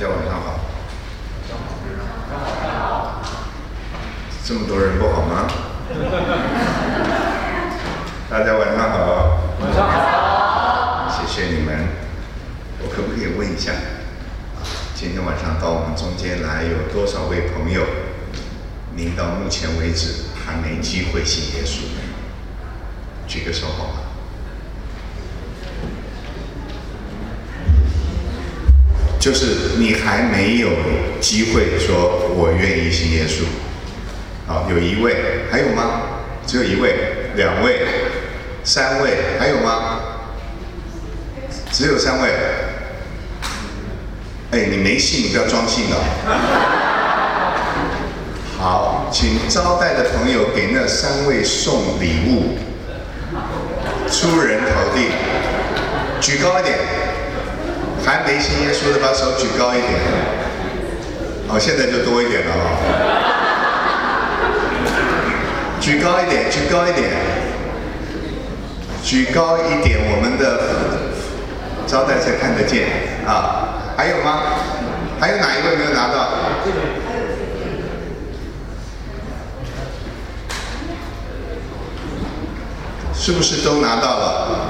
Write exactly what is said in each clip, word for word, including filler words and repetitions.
家晚上好。这么多人不好吗？大家晚上好。 晚上好。 谢谢你们。我可不可以问一下，今天晚上到我们中间来有多少位朋友，您到目前为止还没机会信耶稣？举个手好吗？就是你还没有机会说我愿意信耶稣。好，有一位，还有吗？只有一位，两位，三位，还有吗？只有三位。哎，你没信，你不要装信了。好，请招待的朋友给那三位送礼物，出人头地，举高一点。还没信耶稣的，把手举高一点。好，现在就多一点了啊！举高一点，举高一点，举高一点，我们的招待才看得见啊！还有吗？还有哪一位没有拿到？是不是都拿到了？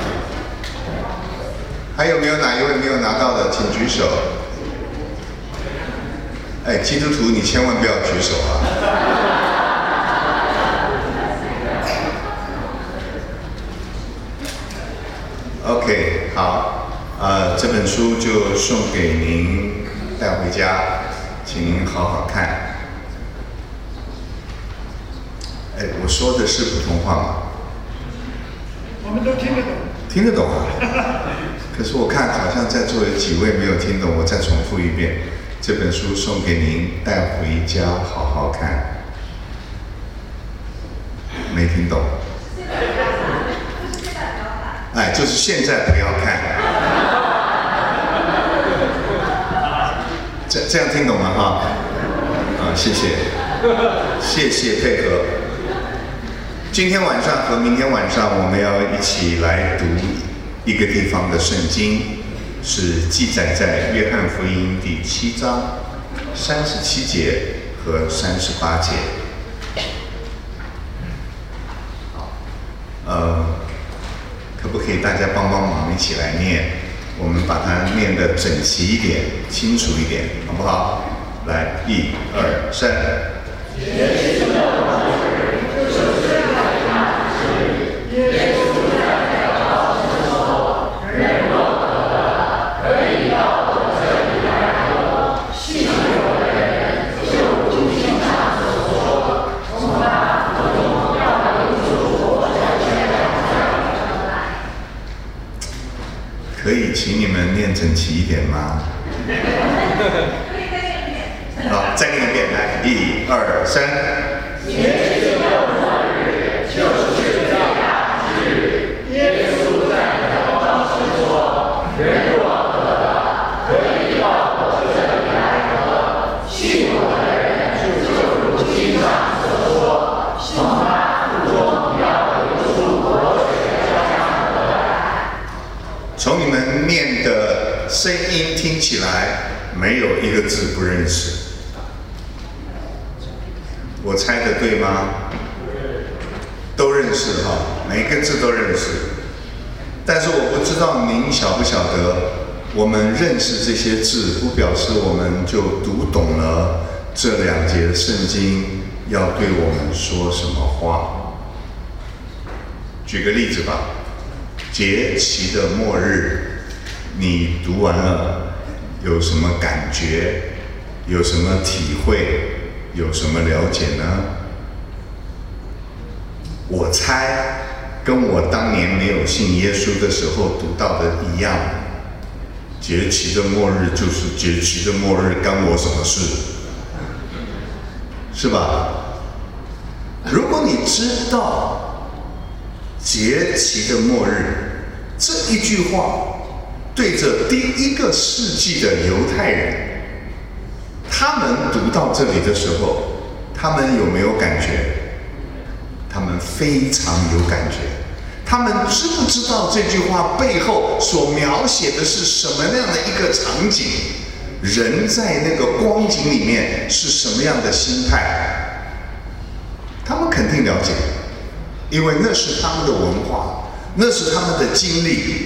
还有没有哪一位没有拿到的，请举手。哎，基督徒，你千万不要举手啊！OK， 好，呃，这本书就送给您带回家，请您好好看。哎，我说的是普通话吗？ 我们都听得懂。 听得懂啊？可是我看好像在座有几位没有听懂，我再重复一遍。这本书送给您，带回家好好看。没听懂？哎，就是现在不要看。这这样听懂了哈？啊，谢谢，谢谢配合。今天晚上和明天晚上，我们要一起来读一个地方的圣经，是记载在约翰福音第七章三十七节和三十八节。好，呃，可不可以大家帮帮忙一起来念？我们把它念得整齐一点、清楚一点，好不好？来，一、二、三。耶稣在祷告时说：“人若渴了，可以到我这里来喝。信我的人，就如经上所说，从他腹中要流出活水泉来。”可以请你们念整齐一点吗？好，再念一遍，来，一、二、三。耶稣的末日就是这样日。耶稣在祷告时说：“人若渴了，可以到我这里来喝。信我的人，就如经上所说，从他腹中要流出活水的江河来。”从你们念的声音听起来，没有一个字不认识。我猜的对吗？都认识哈，每个字都认识。但是我不知道您晓不晓得，我们认识这些字，不表示我们就读懂了这两节圣经要对我们说什么话。举个例子吧，节期的末日，你读完了有什么感觉？有什么体会？有什么了解呢？我猜跟我当年没有信耶稣的时候读到的一样，节期的末日就是节期的末日，干我什么事？是吧？如果你知道节期的末日这一句话对着第一个世纪的犹太人，他们读到这里的时候，他们有没有感觉？他们非常有感觉。他们知不知道这句话背后所描写的是什么样的一个场景？ 人在那个光景里面是什么样的心态，他们肯定了解，因为那是他们的文化，那是他们的经历。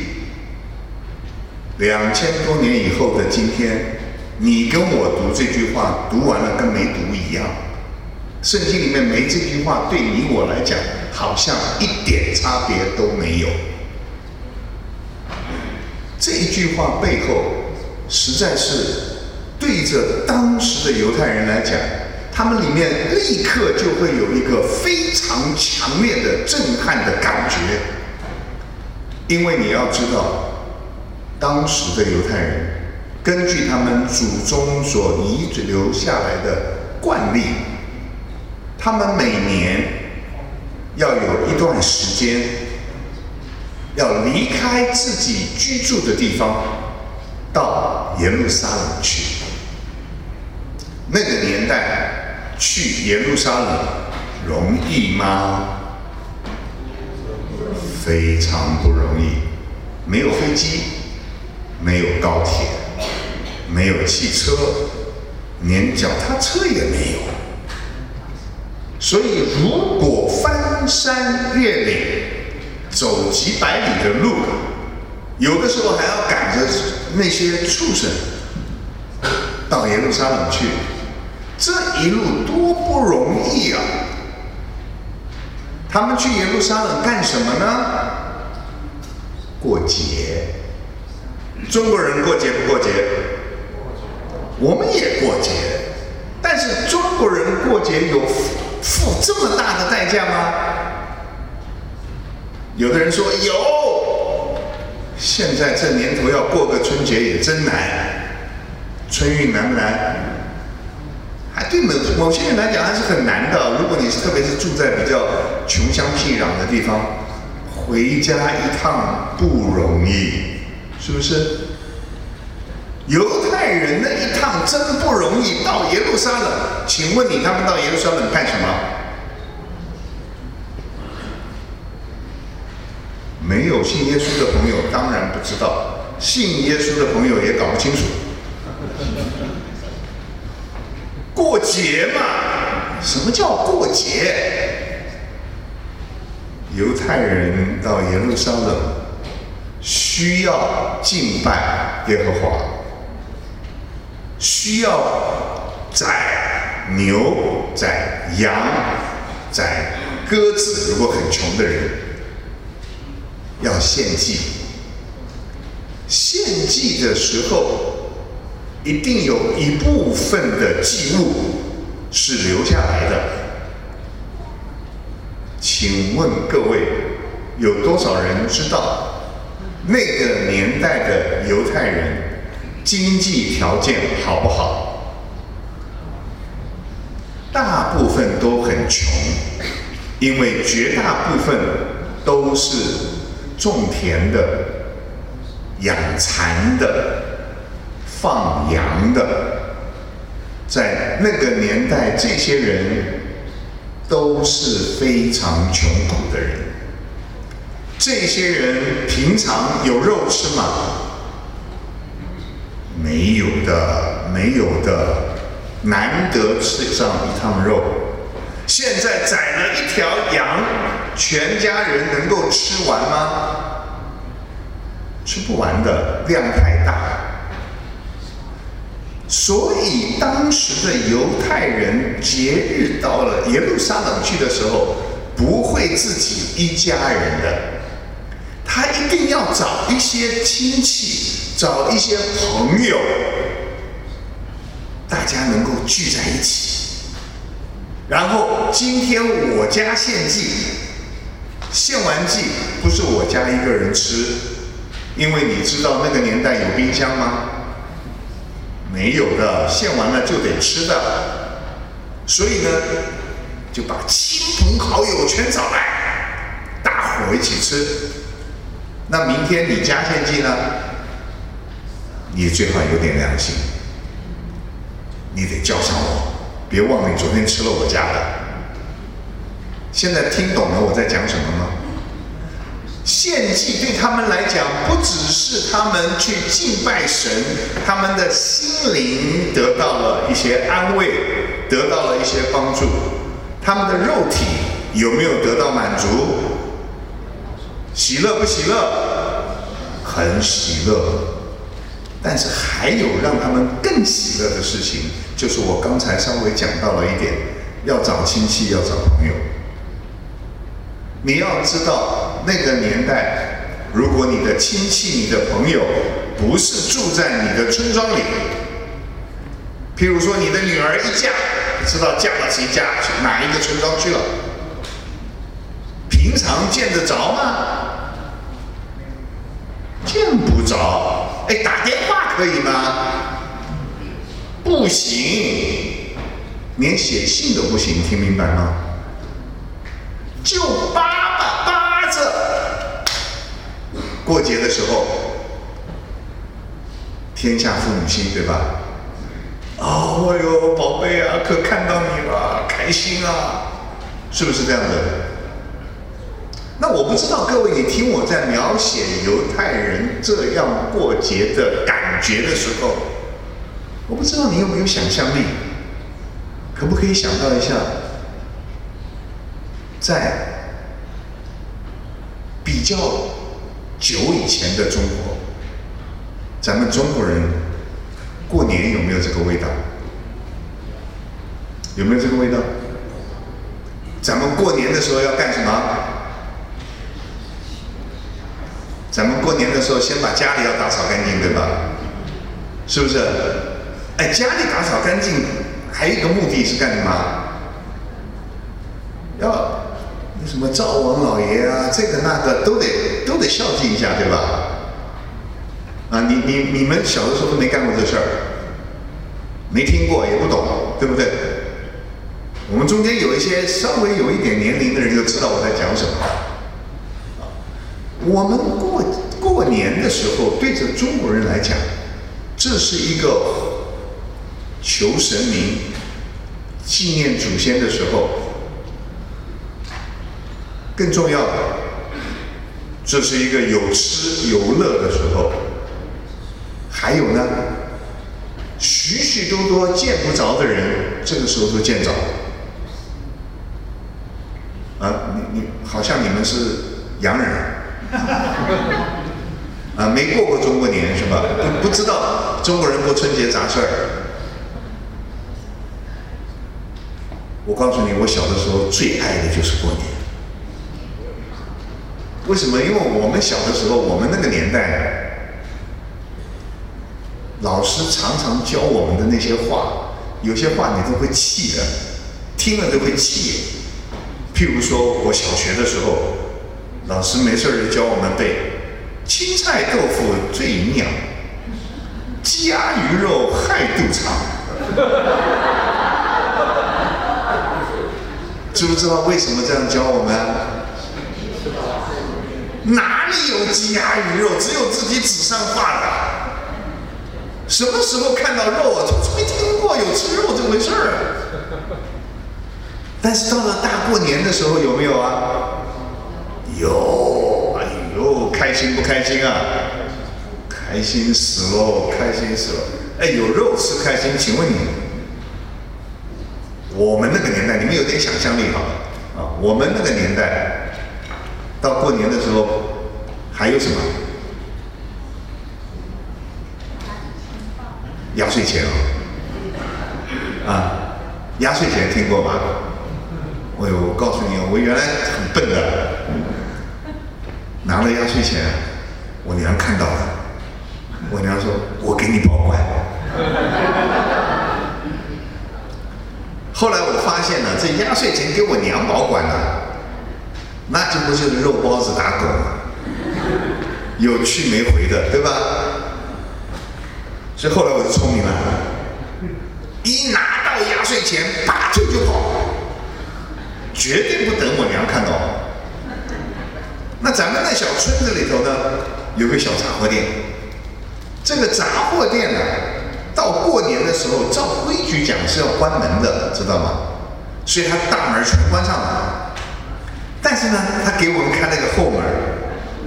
两千多年以后的今天，你跟我读这句话，读完了跟没读一样。圣经里面没这句话，对你我来讲，好像一点差别都没有。这一句话背后，实在是对着当时的犹太人来讲，他们里面立刻就会有一个非常强烈的震撼的感觉。因为你要知道，当时的犹太人根据他们祖宗所遗留下来的惯例，他们每年要有一段时间要离开自己居住的地方，到耶路撒冷去。那个年代去耶路撒冷容易吗？非常不容易，没有飞机，没有高铁，没有汽车，连脚踏车也没有。所以如果翻山越岭，走几百里的路，有的时候还要赶着那些畜生到耶路撒冷去，这一路多不容易啊！他们去耶路撒冷干什么呢？过节。中国人过节不过节？我们也过节，但是中国人过节有付这么大的代价吗？有的人说有，现在这年头要过个春节也真难，春运难不难？还对某某些人来讲还是很难的。如果你是特别是住在比较穷乡僻壤的地方，回家一趟不容易，是不是？犹太人那一趟真不容易，到耶路撒冷，请问你他们到耶路撒冷干什么？没有信耶稣的朋友当然不知道，信耶稣的朋友也搞不清楚。过节嘛，什么叫过节？犹太人到耶路撒冷需要敬拜耶和华，需要宰牛、宰羊、宰鸽子，如果很穷的人要献祭。献祭的时候，一定有一部分的祭物是留下来的。请问各位，有多少人知道那个年代的犹太人经济条件好不好？大部分都很穷，因为绝大部分都是种田的、养蚕的、放羊的。在那个年代，这些人都是非常穷苦的人。这些人平常有肉吃吗？没有的，没有的，难得吃上一趟肉。现在宰了一条羊，全家人能够吃完吗？吃不完的，量太大。所以当时的犹太人节日到了耶路撒冷去的时候，不会自己一家人的，他一定要找一些亲戚，找一些朋友，大家能够聚在一起。然后今天我家献祭，献完祭不是我家一个人吃，因为你知道那个年代有冰箱吗？没有的，献完了就得吃的。所以呢，就把亲朋好友全找来，大伙一起吃。那明天你家献祭呢？你最好有点良心，你得叫上我，别忘了你昨天吃了我家的。现在听懂了我在讲什么吗？ 献祭对他们来讲，不只是他们去敬拜神，他们的心灵得到了一些安慰，得到了一些帮助，他们的肉体有没有得到满足？喜乐不喜乐？很喜乐。但是还有让他们更喜乐的事情，就是我刚才稍微讲到了一点，要找亲戚，要找朋友。你要知道，那个年代，如果你的亲戚、你的朋友不是住在你的村庄里，譬如说你的女儿一嫁，你知道嫁到谁家，去哪一个村庄去了，平常见得着吗？见不着。哎，打电话可以吗？不行，连写信都不行，听明白吗？就扒吧扒着。过节的时候，天下父母心，对吧？哦哟，宝贝啊，可看到你了，开心啊，是不是这样的？那我不知道各位，你听我在描写犹太人这样过节的感觉的时候，我不知道你有没有想象力，可不可以想到一下，在比较久以前的中国，咱们中国人过年有没有这个味道？有没有这个味道？咱们过年的时候要干什么？咱们过年的时候，先把家里要打扫干净，对吧？是不是？哎，家里打扫干净，还有一个目的是干什么？要什么灶王老爷啊，这个那个都得都得孝敬一下，对吧？啊，你你你们小的时候都没干过这事儿，没听过也不懂，对不对？我们中间有一些稍微有一点年龄的人就知道我在讲什么。我们过过年的时候，对着中国人来讲，这是一个求神明、纪念祖先的时候。更重要的，这是一个有吃有乐的时候。还有呢，许许多多见不着的人，这个时候都见着。啊，你你好像你们是洋人。啊，没过过中国年是吧？不不知道中国人过春节杂事儿。我告诉你，我小的时候最爱的就是过年。为什么？因为我们小的时候，我们那个年代，老师常常教我们的那些话，有些话你都会气的，听了都会气。譬如说，我小学的时候，老师没事就教我们背青菜豆腐最营养，鸡鸭鱼肉害肚肠。知不知道为什么这样教我们？哪里有鸡鸭鱼肉？只有自己纸上画的。什么时候看到肉啊？没听过有吃肉这回事儿啊。但是到了大过年的时候，有没有啊？有，哎呦，开心不开心啊？开心死喽，开心死了！哎，有肉吃开心。请问你，我们那个年代，你们有点想象力好了啊。我们那个年代，到过年的时候还有什么？压岁钱啊！啊，压岁钱听过吗？哎呦，我告诉你，我原来很笨的，拿了压岁钱，我娘看到了，我娘说：“我给你保管。”后来我发现呢，这压岁钱给我娘保管了，那这不就是肉包子打狗吗？有去没回的，对吧？所以后来我就聪明了，一拿到压岁钱，拔腿就跑，绝对不等我娘看到。那咱们那小村子里头呢，有个小杂货店，这个杂货店呢，到过年的时候，照规矩讲是要关门的，知道吗？所以他大门全关上了。但是呢，他给我们开了个后门，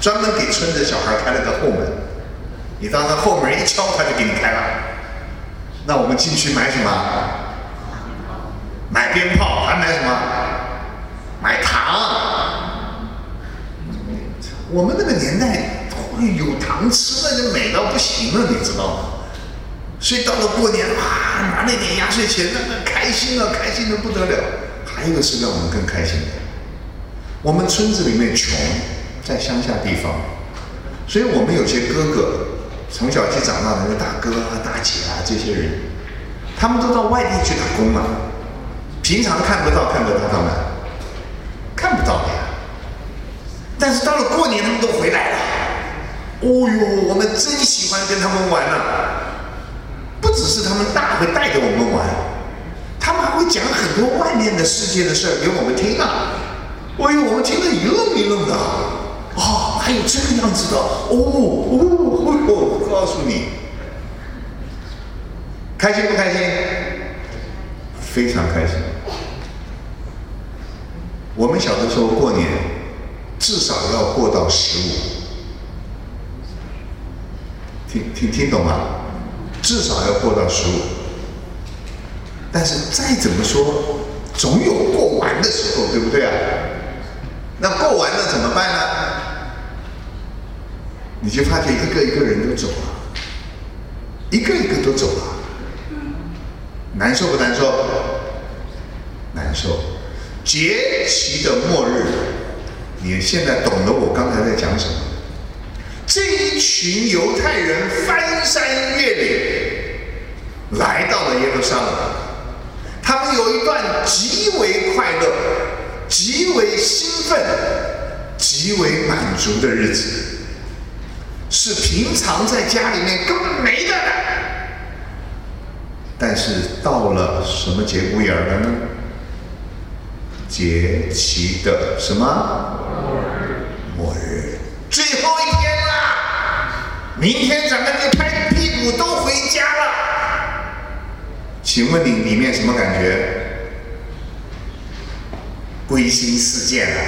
专门给村子的小孩开了个后门，你到那后门一敲，他就给你开了。那我们进去买什么？买鞭炮，还买什么？买糖。我们那个年代有糖吃，那就美到不行了，你知道吗？所以到了过年啊，拿那点压岁钱，那个开心啊，开心的不得了。还有一个是让我们更开心的，我们村子里面穷，在乡下地方，所以我们有些哥哥从小去长大的那个大哥啊、大姐啊这些人，他们都到外地去打工了，平常看不到看得到他们，看不到的呀。但是到了过年，他们都回来了。哦呦，我们真喜欢跟他们玩啊！不只是他们大会带着我们玩，他们还会讲很多外面的世界的事儿给我们听啊。哎呦，我们听得一愣一愣的。啊，还有这个样子的哦哦哦！我告诉你，开心不开心？非常开心。我们小的时候过年，至少要过到十五，听听听懂吗？至少要过到十五。但是再怎么说，总有过完的时候，对不对啊？那过完了怎么办呢？你就发觉一个一个人都走了，一个一个都走了，难受不难受？难受。节期的末日，你现在懂了我刚才在讲什么？这一群犹太人翻山越岭，来到了耶路撒冷，他们有一段极为快乐、极为兴奋、极为满足的日子。是平常在家里面根本没的，但是到了什么节骨眼儿了呢？节期的什么？末日，最后一天啦！明天咱们就拍屁股都回家了。请问你里面什么感觉？归心似箭啊？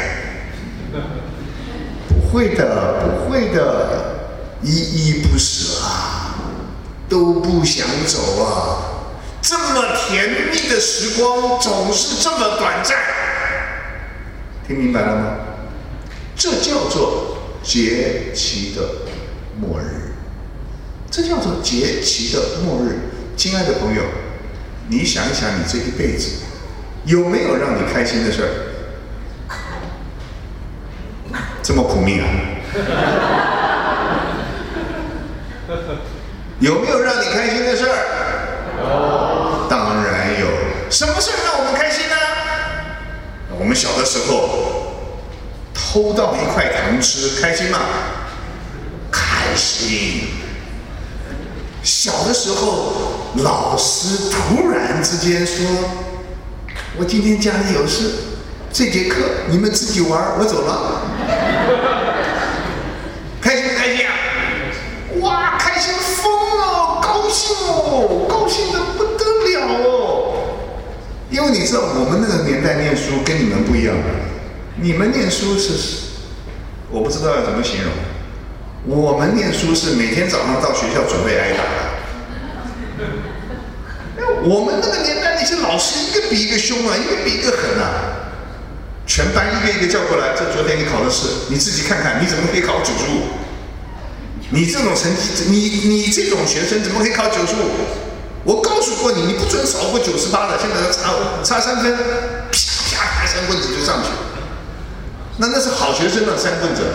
不会的，不会的。依依不舍啊，都不想走啊！这么甜蜜的时光总是这么短暂，听明白了吗？这叫做节期的末日，这叫做节期的末日。亲爱的朋友，你想一想，你这一辈子有没有让你开心的事儿？这么苦命啊！有没有让你开心的事儿？有，当然有。什么事儿让我们开心呢？我们小的时候偷到一块糖吃，开心吗？开心。小的时候，老师突然之间说：“我今天家里有事，这节课你们自己玩，我走了。”开心不开心啊？哇，开心疯了，高兴哦，高兴得不得了哦！因为你知道，我们那个年代念书跟你们不一样，你们念书是，我不知道要怎么形容，我们念书是每天早上到学校准备挨打的。我们那个年代那些老师一个比一个凶啊，一个比一个狠啊，全班一个一个叫过来，这昨天你考的试，你自己看看，你怎么可以考九十五？你这种成绩，你你这种学生怎么可以考九十五？我告诉过你，你不准少过九十八的，现在差差三分，啪啪啪三棍子就上去。那那是好学生的三棍子。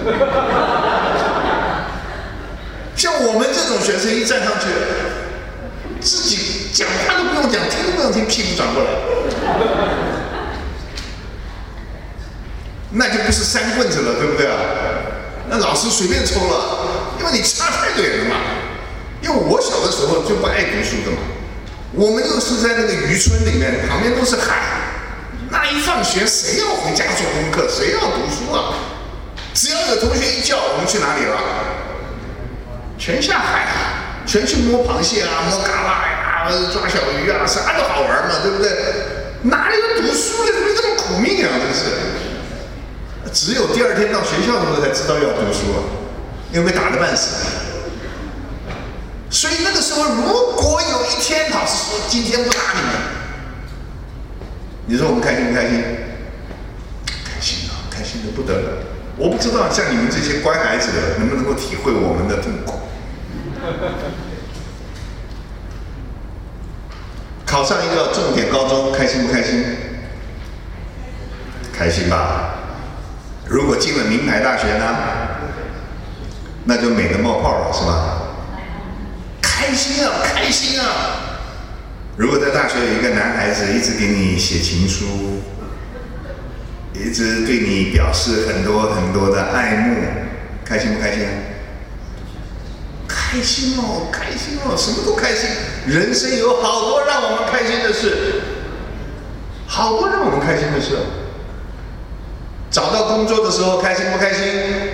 像我们这种学生一站上去，自己讲话都不用讲，听都不用听，屁股转过来，那就不是三棍子了，对不对啊？那老师随便抽了，因为你差太远了嘛。因为我小的时候就不爱读书的嘛，我们又是在那个渔村里面，旁边都是海，那一放学谁要回家做功课，谁要读书啊？只要有同学一叫，我们去哪里了？全下海啊，全去摸螃蟹啊，摸蛤蜊呀，抓小鱼啊，啥都好玩嘛，对不对？哪里有读书的，怎么这么苦命啊？真是。 只有第二天到学校的时候才知道要读书啊，因为被打得半死。所以那个时候，如果有一天老师说今天不打你们，你说我们开心不开心？开心啊，开心的不得了。我不知道像你们这些乖孩子的能不能够体会我们的痛苦。考上一个重点高中，开心不开心？开心吧。如果进了名牌大学呢，那就美得冒泡了，是吧？开心啊，开心啊！如果在大学有一个男孩子一直给你写情书，一直对你表示很多很多的爱慕，开心不开心？开心哦，开心哦，什么都开心。人生有好多让我们开心的事，好多让我们开心的事。找到工作的时候开心不开心？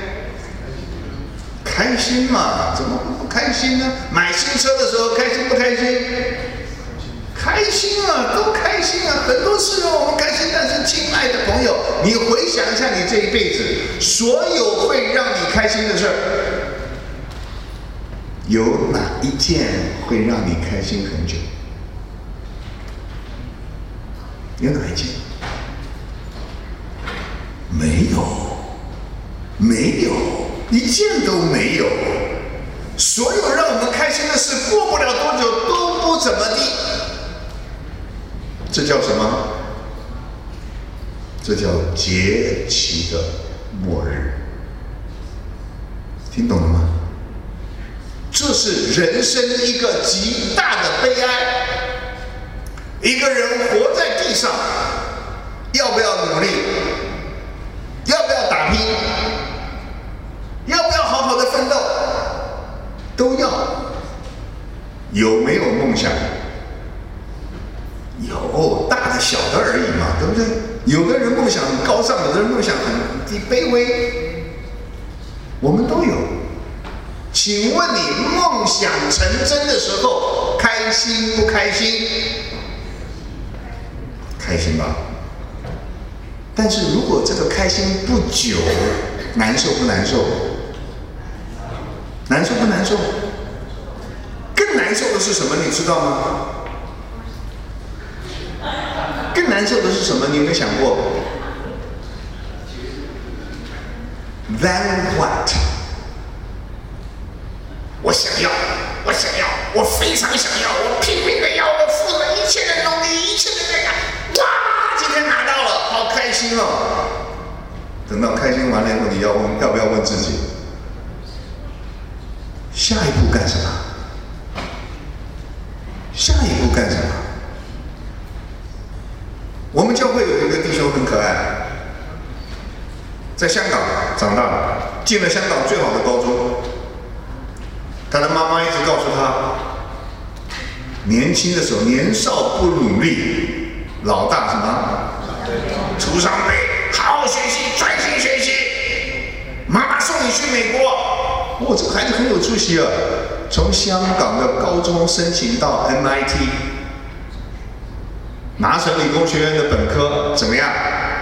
开心嘛，怎么会不开心呢？买新车的时候开心不开心？开心啊，都开心啊，很多事让我们开心。但是，亲爱的朋友，你回想一下，你这一辈子所有会让你开心的事儿，有哪一件会让你开心很久？有哪一件？没有，没有，一件都没有。所有让我们开心的事，过不了多久都不怎么地。这叫什么？这叫节期的末日。听懂了吗？这是人生一个极大的悲哀。一个人活在地上，要不要努力？要不要打拼？要不要好好的奋斗？都要。有没有梦想？有，大的小的而已嘛，对不对？有的人梦想很高尚，有的人梦想很低卑微，我们都有。请问你梦想成真的时候，开心不开心？开心吧。但是如果这个开心不久，难受不难受？难受不难受？更难受的是什么？你知道吗？更难受的是什么？你有没有想过 ？Then what？ 我想要，我想要，我非常想要，我拼命的要，我付了一切的努力，一切的那个，哇！今天拿到了，好开心哦！等到开心完了以后，你要问，要不要问自己，下一步干什么？下一步干什么？我们教会有一个弟兄很可爱，在香港长大的，进了香港最好的高中。他的妈妈一直告诉他，年轻的时候年少不努力，老大什么？出伤悲，好好学习，专心学习。妈妈送你去美国，哦，这个孩子很有出息啊！从香港的高中申请到 M I T， 麻省理工学院的本科，怎么样？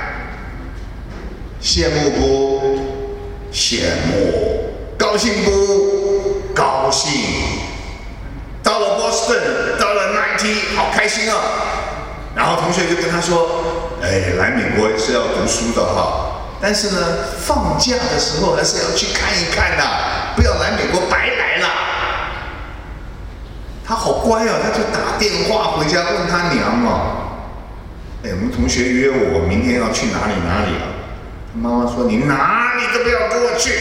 羡慕不？羡慕。高兴不？高兴。到了波士顿，到了 M I T， 好开心啊！然后同学就跟他说：“哎，来美国是要读书的哈，但是呢，放假的时候还是要去看一看的，不要来美国白来了。”他好乖哦，他就打电话回家问他娘哦：“哎，我们同学约我明天要去哪里哪里啊？”妈妈说：“你哪里都不要跟我去。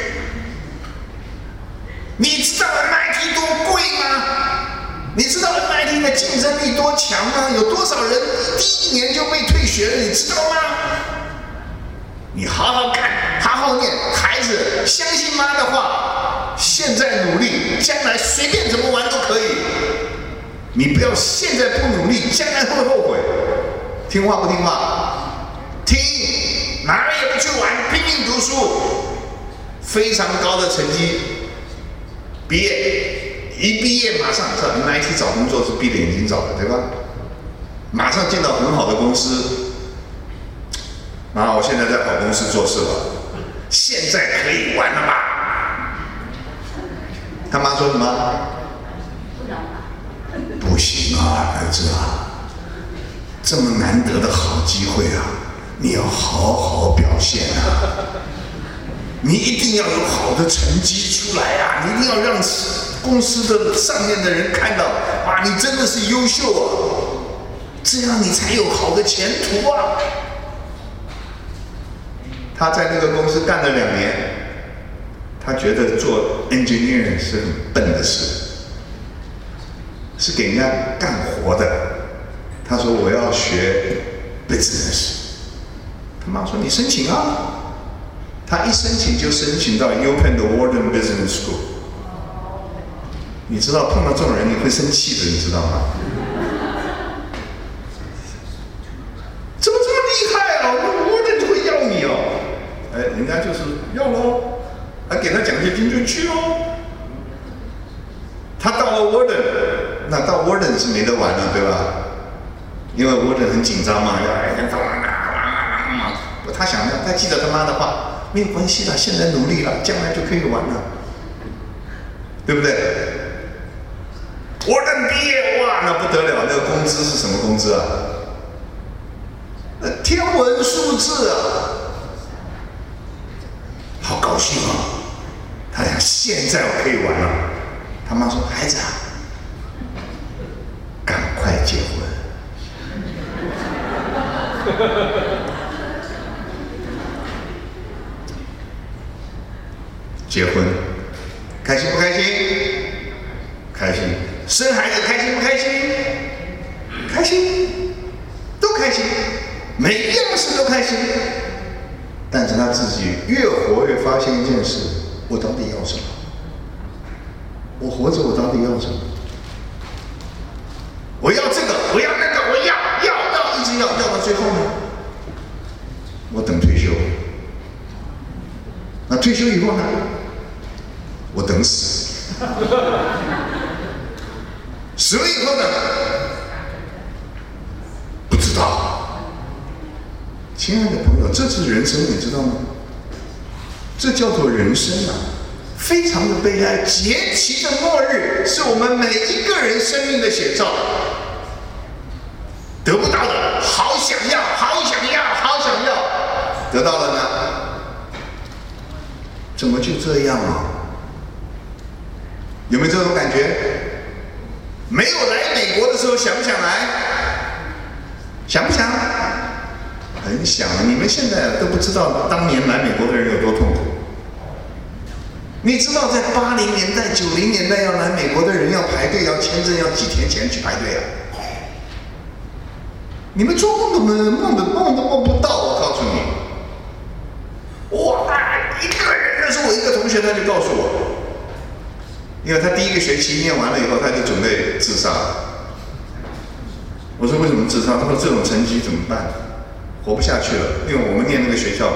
你知道 M I T 多贵吗？你知道 M I T 的竞争力多强吗？有多少人第一年就被退学了？你知道吗？你好好看，好好念，孩子相信妈的话，现在努力，将来随便怎么玩都可以。你不要现在不努力，将来会后悔。听话不听话？听，哪里也不去玩，拼命读书，非常高的成绩。”毕业，一毕业马上在 M I T 找工作是闭着眼睛找的，对吧？马上进到很好的公司， 妈，我现在在好公司做事了，现在可以玩了吧？他妈说什么？不行啊，儿子啊，这么难得的好机会啊，你要好好表现啊！你一定要有好的成绩出来啊！你一定要让公司的上面的人看到，啊，你真的是优秀啊！这样你才有好的前途啊！他在那个公司干了两年，他觉得做 engineer 是很笨的事，是给人家干活的。他说我要学 business， 他妈说你申请啊。他一申请就申请到 Open 的 Wharton Business School。你知道碰到这种人你会生气的，你知道吗？怎么这么厉害啊 ？Wharton 就会要你哦。哎，人家就是要喽，还给他奖学金就去喽。他到了 Wharton， 那到 Wharton 是没得玩了，对吧？因为 Wharton 很紧张嘛，要哎干嘛啊？他想要，他记得他妈的话。没有关系啦，现在努力了，将来就可以玩了，对不对？我等毕业，哇，那不得了，那个工资是什么工资啊？那天文数字啊，好高兴啊！他想现在我可以玩了。他妈说：“孩子啊，赶快结婚。”结婚，开心不开心？开心。生孩子开心不开心？开心，都开心，每一样事都开心。但是他自己越活越发现一件事：我到底要什么？我活着，我到底要什么？我要这个，我要那个，我要要要，一直要，要到最后呢？我等退休。那退休以后呢？我等死，死了以后呢？不知道。亲爱的朋友，这是人生，你知道吗？这叫做人生啊，非常的悲哀。节期的末日是我们每一个人生命的写照。得不到的，好想要，好想要，好想要；得到了呢？怎么就这样啊？有没有这种感觉？没有来美国的时候想不想来？想不想？很想啊！你们现在都不知道当年来美国的人有多痛苦。你知道在八零年代、九零年代要来美国的人要排队、要签证、要几天前去排队啊！你们做梦都梦梦都梦都梦不到，我告诉你。哇！一个人，那是我一个同学，他就告诉我。因为他第一个学期念完了以后，他就准备自杀。我说为什么自杀？他说这种成绩怎么办？活不下去了。因为我们念那个学校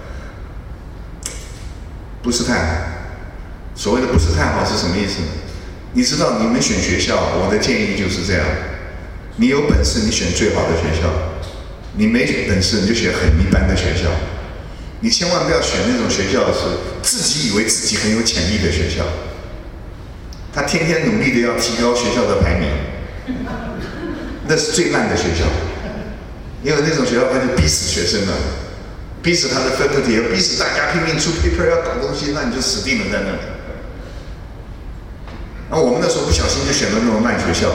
不是太好。所谓的不是太好是什么意思呢？你知道你们选学校，我的建议就是这样：你有本事你选最好的学校，你没本事你就选很一般的学校。你千万不要选那种学校是自己以为自己很有潜力的学校。他天天努力的要提高学校的排名，那是最烂的学校，因为那种学校他就逼死学生了，逼死他的 faculty， 逼死大家拼命出 paper 要搞东西，那你就死定了在那里。然后我们那时候不小心就选了那种烂学校，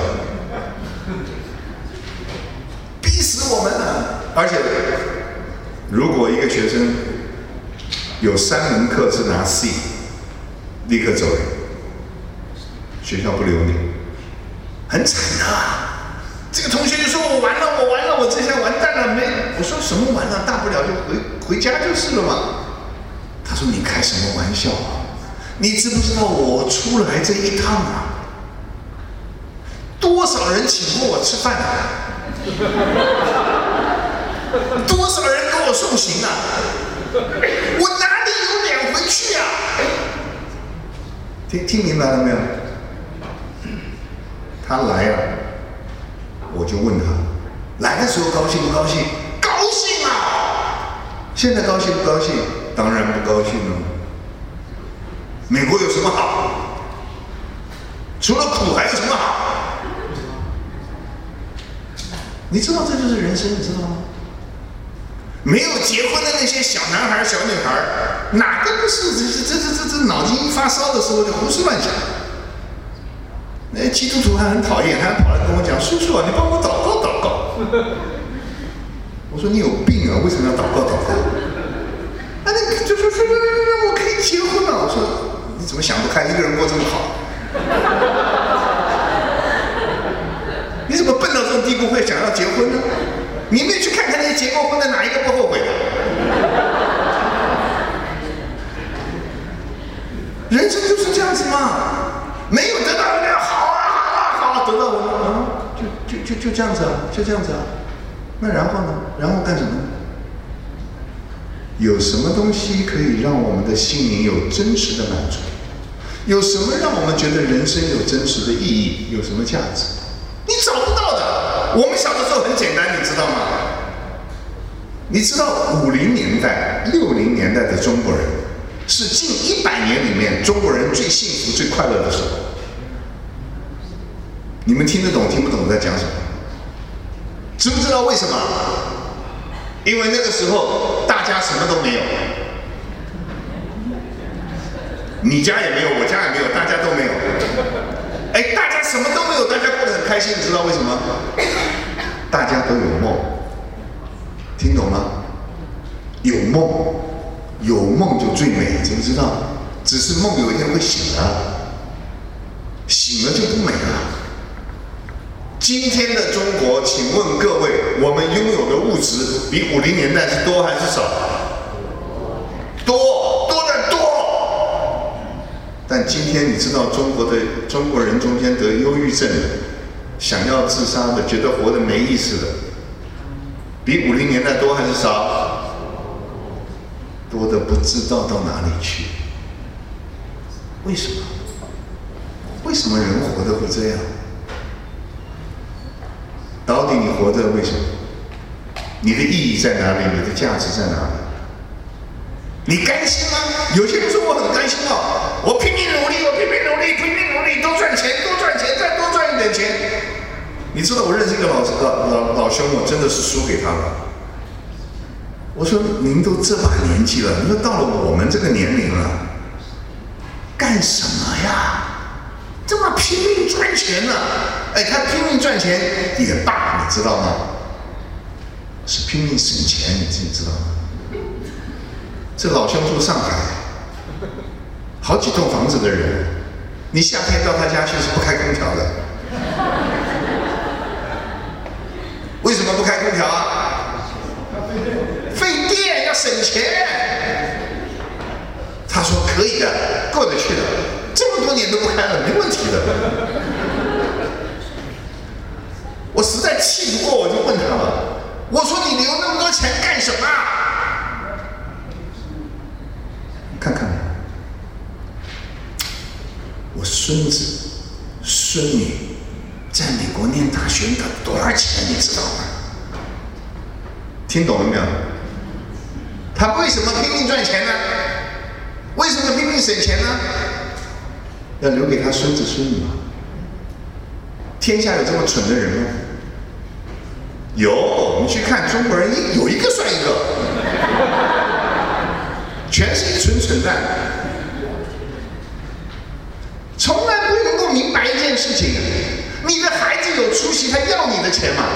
逼死我们了。而且，如果一个学生有三门课是拿 C， 立刻走人。学校不留你，很惨的、啊。这个同学就说：“我完了，我完了，我这下完蛋了。”没，我说什么完了？大不了就回回家就是了嘛。他说：“你开什么玩笑啊？你知不知道我出来这一趟啊，多少人请过我吃饭啊？多少人给我送行啊？我哪里有脸回去啊？”听听明白了没有？他来了，我就问他，来的时候高兴不高兴？高兴啊！ 现在高兴不高兴？当然不高兴了。美国有什么好？除了苦还有什么好？你知道这就是人生，你知道吗？没有结婚的那些小男孩、小女孩，哪个不是这这这这这脑筋一发烧的时候就胡思乱想？那基督徒还很讨厌，还跑来跟我讲：“叔叔啊，你帮我祷告祷告。”我说：“你有病啊？为什么要祷告祷告？”啊，那就说说说我可以结婚了。我说：“你怎么想不开？一个人过这么好，你怎么笨到这种地步会想要结婚呢？你没有去看看那些结过婚的，哪一个不后悔的？人生就是这样子嘛，没有得到的好啊好啊好啊，得到了啊，就就就就这样子啊，就这样子啊。那然后呢？然后干什么？有什么东西可以让我们的心灵有真实的满足？有什么让我们觉得人生有真实的意义？有什么价值？你找不到的。我们小的时候很简单，你知道吗？你知道五零年代、六零年代的中国人是近一百年里面中国人最幸福、最快乐的时候。你们听得懂、听不懂我在讲什么？知不知道为什么？因为那个时候大家什么都没有，你家也没有，我家也没有，大家都没有。哎，大家什么都没有，大家过得很开心，你知道为什么？大家都有梦，听懂吗？有梦，有梦就最美，知不知道？只是梦有一天会醒了，醒了就不美了。今天的中国，请问各位，我们拥有的物质比五零年代是多还是少？多，多得多。但今天你知道中国的中国人中间得忧郁症的，想要自杀的，觉得活得没意思的，比五零年代多还是少？多的不知道到哪里去。为什么？为什么人活得会这样？到底你活着为什么？你的意义在哪里？你的价值在哪里？你甘心吗？有些人说我很甘心哦，我拼命努力，我拼命努力，拼命努力，多赚钱，多赚钱，再多赚一点钱。你知道我认识一个老老老老兄，我真的是输给他了。我说您都这把年纪了，你说到了我们这个年龄了，干什么呀？这么拼命赚钱呢、啊？哎，他拼命赚钱也罢，你知道吗？是拼命省钱，你自己知道吗？这老兄住上海，好几栋房子的人，你夏天到他家去是不开空调的。为什么不开空调啊？费电，要省钱。他说可以的，过得去的。这么多年都不开了，没问题的。我实在气不过，我就问他了。我说你留那么多钱干什么？看看我孙子、孙女在美国念大学得多少钱，你知道吗？听懂了没有？他为什么拼命赚钱呢？为什么拼命省钱呢？要留给他孙子孙女吗？天下有这么蠢的人吗？有，你去看中国人，有一个算一个，全是一蠢蠢蛋，从来不能够明白一件事情：你的孩子有出息，他要你的钱吗？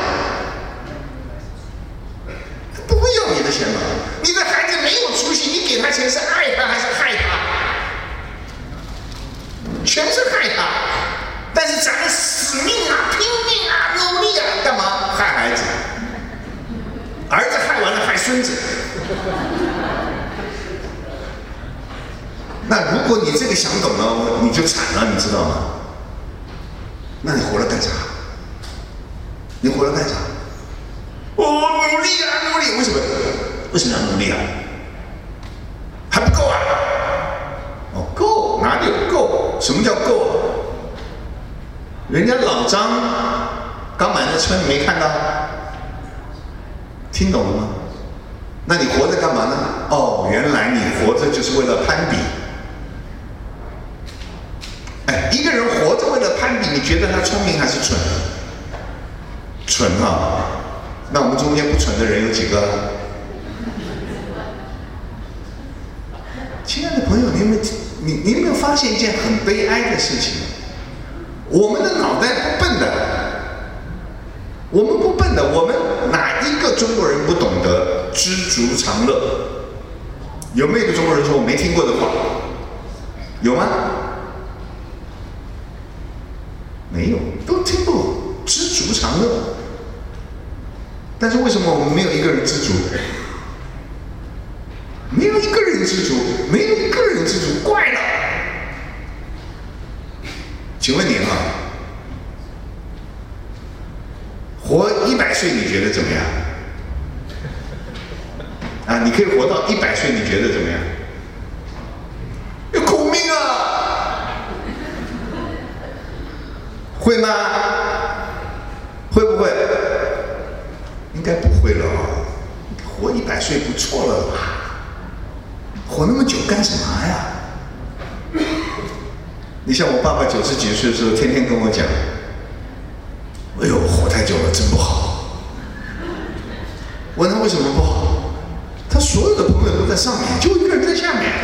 他不会要你的钱吗？你的孩子没有出息，你给他钱是爱他还是害他？全是害他，但是咱们死命啊、拼命啊、努力啊，干嘛？害孩子，儿子害完了害孙子。那如果你这个想懂了，你就惨了，你知道吗？那你活了干啥？你活了干啥？哦，努力啊，努力！为什么？为什么要努力啊？还不够啊？哦，够，哪里有够？什么叫够？人家老张刚买的车，你没看到？听懂了吗？ 那你活着干嘛呢？哦，原来你活着就是为了攀比。哎，一个人活着为了攀比，你觉得他聪明还是蠢？蠢啊！那我们中间不蠢的人有几个？亲爱的朋友，你有没有你你有没有发现一件很悲哀的事情？我们的脑袋不笨的，我们不笨的，我们哪一个中国人不懂得知足常乐？有没有一个中国人说我没听过的话？有吗？没有，都听过知足常乐。但是为什么我们没有一个人知足？没有一个人知足，没有一个人知足，怪了。请问您啊，活一百岁你觉得怎么样？啊，你可以活到一百岁，你觉得怎么样？要苦命啊！会吗？会不会？应该不会了啊！活一百岁不错了吧？活那么久干什么呀？你像我爸爸九十几岁的时候，天天跟我讲：“哎呦，活太久了真不好。”我问他为什么不好？他所有的朋友都在上面，就一个人在下面。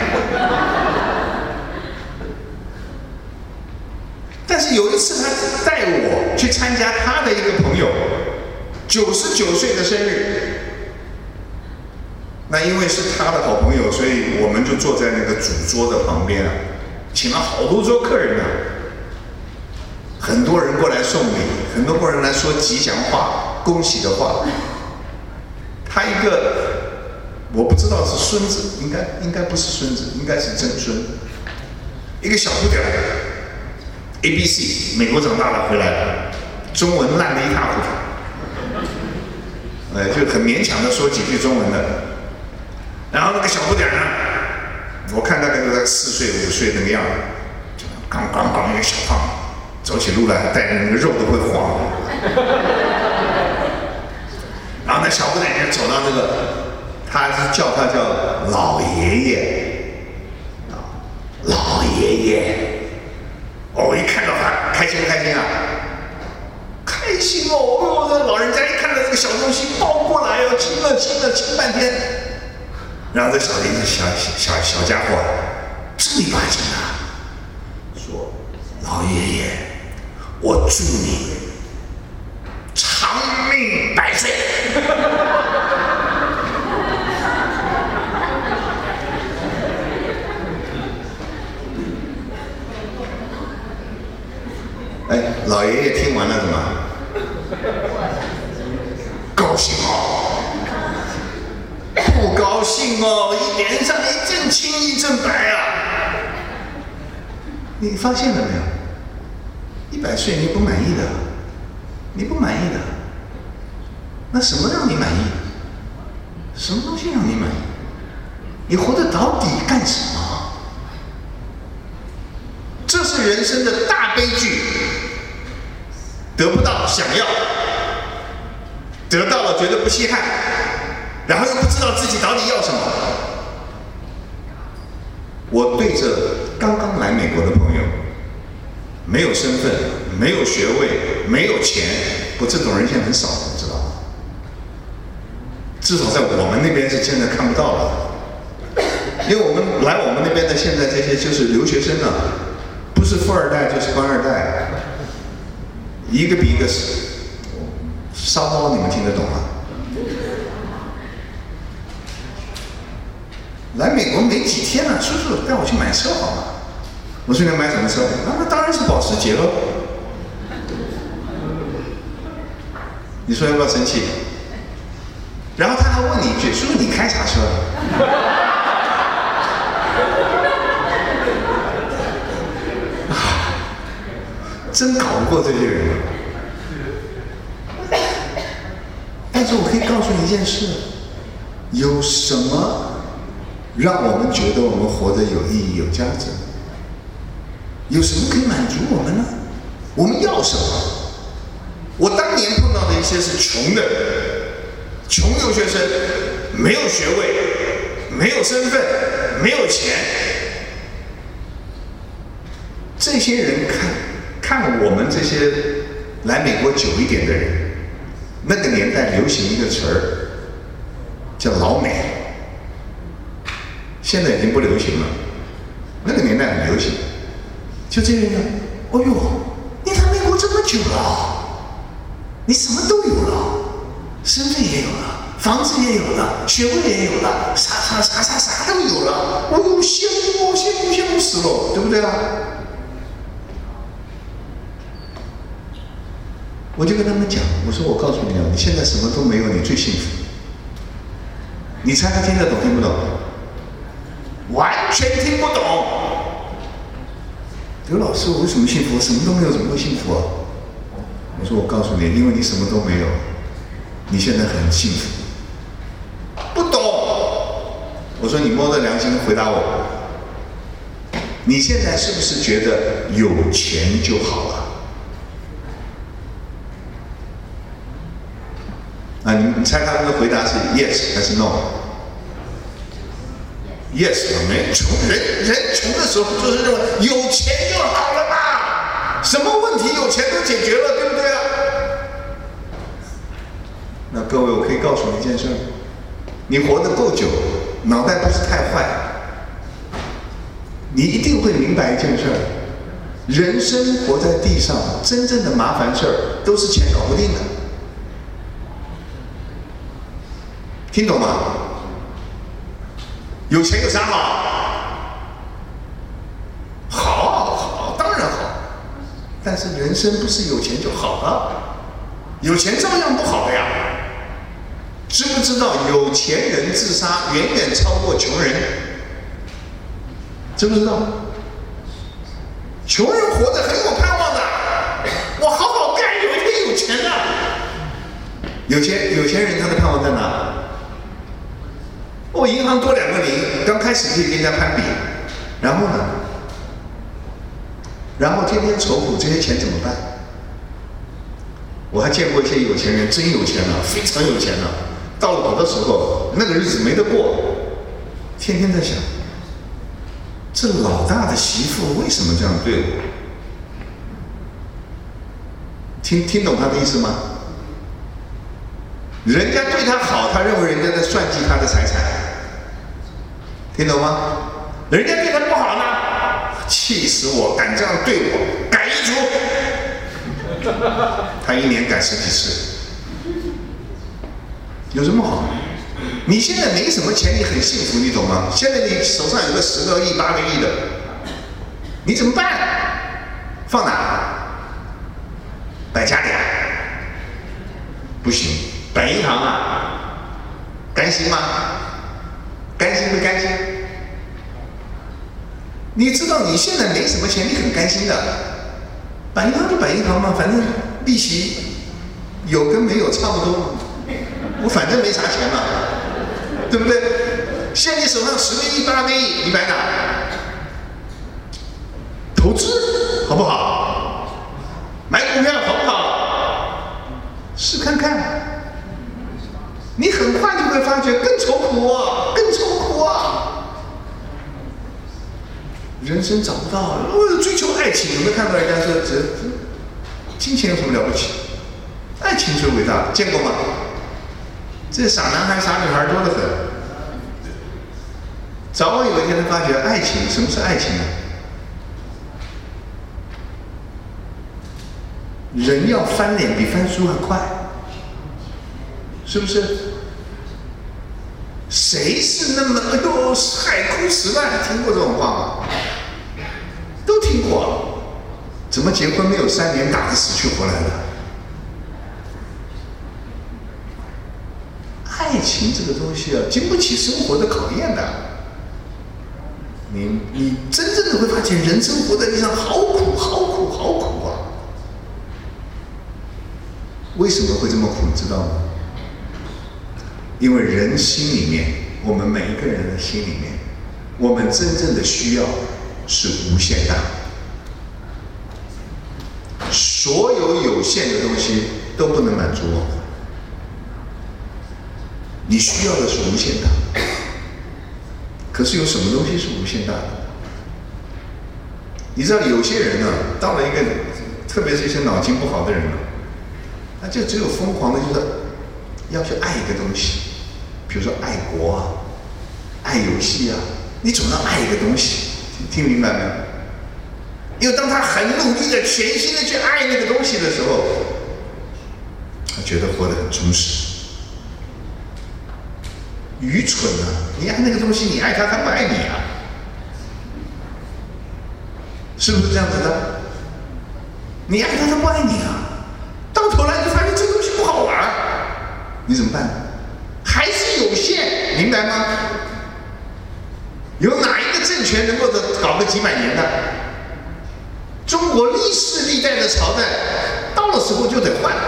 但是有一次，他带我去参加他的一个朋友九十九岁的生日。那因为是他的好朋友，所以我们就坐在那个主桌的旁边啊，请了好多桌客人啊，很多人过来送礼，很多人来说吉祥话、恭喜的话。他一个我不知道是孙子，应该应该不是孙子，应该是曾孙，一个小不点儿 ，A B C， 美国长大了回来了，中文烂得一塌糊涂，呃，就很勉强的说几句中文的。然后那个小不点儿呢，我看大概都在四岁五岁那个样儿，就刚刚刚一个小胖子，走起路来带着那个肉都会晃。然后那小不点儿就走到那个，他是叫他叫老爷爷，老爷爷，哦，一看到他开心不开心啊？开心哦！哦，这老人家一看到这个小东西抱过来哦，亲了亲了亲半天。然后这小林子小小小家伙正儿八经的说：“老爷爷，我祝你长命百岁。”哎，老爷爷听完了怎么？高兴哦。不高兴哦，脸上一阵青一阵白啊！你发现了没有？一百岁你不满意的，你不满意的，那什么让你满意？什么东西让你满意？你活得到底干什么？这是人生的大悲剧。得不到想要，得到了觉得不稀罕。然后又不知道自己到底要什么。我对着刚刚来美国的朋友，没有身份、没有学位、没有钱，不，这种人现在很少，你知道吗？至少在我们那边是现在看不到了。因为我们来我们那边的现在这些就是留学生啊，不是富二代就是官二代，一个比一个烧包，你们听得懂吗？来美国没几天了，叔叔带我去买车好吗？我说你买什么车？那那当然是保时捷喽。你说要不要生气？然后他还问你一句：“叔叔，你开啥车？”啊，真搞不过这些人。但是我可以告诉你一件事：有什么让我们觉得我们活得有意义、有价值？有什么可以满足我们呢？我们要什么？我当年碰到的一些是穷的，穷留学生， 没有学位，没有身份，没有钱。这些人看看我们这些来美国久一点的人，那个年代流行一个词儿叫老美，现在已经不流行了，那个年代很流行。就这些人，哦呦，你来美国这么久了，你什么都有了，身份也有了，房子也有了，学位也有了，啥啥啥啥啥都有了，我哟，羡慕哦，羡慕羡慕死了，对不对啊？我就跟他们讲，我说我告诉你啊，你现在什么都没有，你最幸福。你猜他听得懂听不懂？完全听不懂。刘老师，我为什么幸福？我什么都没有，怎么会幸福啊？我说我告诉你，因为你什么都没有，你现在很幸福。不懂。我说你摸着良心回答我，你现在是不是觉得有钱就好了？啊，你你猜他们的回答是 yes 还是 no？Yes， 没穷人人穷的时候就是认为有钱就好了嘛，什么问题有钱都解决了，对不对啊？那各位，我可以告诉你一件事，你活得够久，脑袋不是太坏，你一定会明白一件事，人生活在地上，真正的麻烦事儿都是钱搞不定的。听懂吗？有钱有啥好？好，好，当然好。但是人生不是有钱就好了，有钱照样不好的呀。知不知道有钱人自杀远远超过穷人？知不知道？穷人活得很有盼望的，我好好干，有一天有钱的。有钱有钱人他的盼望在哪？我银行多两个零，刚开始可以跟人家攀比，然后呢？然后天天愁苦，这些钱怎么办？我还见过一些有钱人，真有钱了，非常有钱了。到了我的时候，那个日子没得过，天天在想，这老大的媳妇为什么这样对我？听听懂他的意思吗？人家对他好，他认为人家在算计他的财产，听懂吗？人家对他不好呢，气死我！敢这样对我，改衣服。他一年改十几次，有什么好？你现在没什么钱，你很幸福，你懂吗？现在你手上有个十个亿、八个亿的，你怎么办？放哪？摆家里啊？不行。摆银行啊，甘心吗？甘心不甘心？你知道你现在没什么钱，你很甘心的。摆银行就摆银行嘛，反正利息有跟没有差不多嘛。我反正没啥钱嘛，对不对？现在你手上十个亿、八个亿，你摆哪？投资好不好？买股票好不好？试看看。你很快就会发觉更愁苦啊，更愁苦啊！人生找不到，为了追求爱情，有没有看到人家说这这金钱有什么了不起？爱情最伟大，见过吗？这傻男孩、傻女孩多得很。早晚有一天他发觉，爱情什么是爱情呢？人要翻脸比翻书还快。是不是？谁是那么哎呦海枯石烂？听过这种话吗？都听过。怎么结婚没有三年打得死去活来的？爱情这个东西啊，经不起生活的考验的。你你真正的会发现，人生活在地上好苦，好苦，好苦啊！为什么会这么苦？你知道吗？因为人心里面，我们每一个人的心里面，我们真正的需要是无限大。所有有限的东西都不能满足我们。 你需要的是无限大。可是有什么东西是无限大的？你知道有些人呢、啊，到了一个，特别是一些脑筋不好的人呢、啊，他就只有疯狂的，就是要去爱一个东西，比如说爱国啊，爱游戏啊，你总要爱一个东西，听明白没有？因为当他很努力的、全心的去爱那个东西的时候，他觉得活得很充实。愚蠢啊！你爱那个东西，你爱他，他不爱你啊，是不是这样子的？你爱他，他不爱你啊，到头来你发现这个东西不好玩，你怎么办？还是有限，明白吗？有哪一个政权能够搞个几百年的？中国历世历代的朝代，到了时候就得换。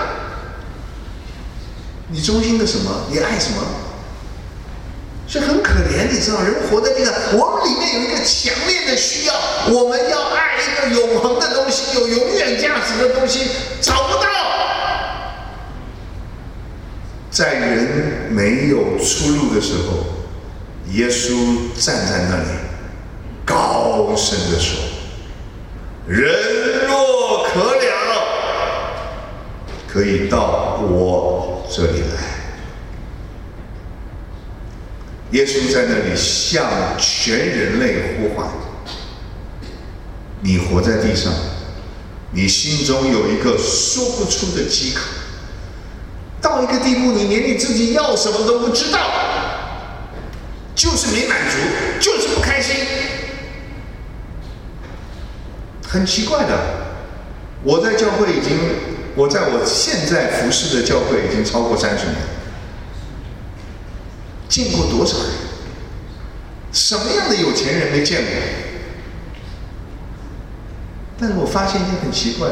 你忠心的什么？你爱什么？所以很可怜，你知道，人活在这个，我们里面有一个强烈的需要，我们要爱一个永恒的东西，有永远价值的东西，找不到。在人没有出路的时候，耶稣站在那里，高声地说：“人若可了，可以到我这里来。”耶稣在那里向全人类呼唤：你活在地上，你心中有一个说不出的饥渴，到一个地步，你连你自己要什么都不知道，就是没满足，就是不开心。很奇怪的，我在教会已经，我在我现在服侍的教会已经超过三十年。见过多少人？什么样的有钱人没见过？但是我发现一件很奇怪，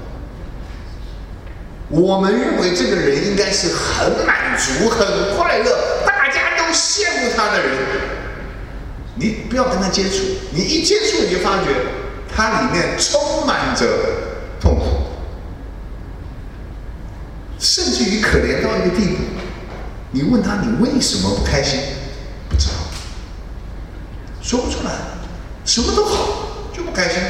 我们认为这个人应该是很满足、很快乐，大家都羡慕他的人。你不要跟他接触，你一接触你就发觉他里面充满着痛苦，甚至于可怜到一个地步。你问他你为什么不开心？不知道，说不出来，什么都好就不开心。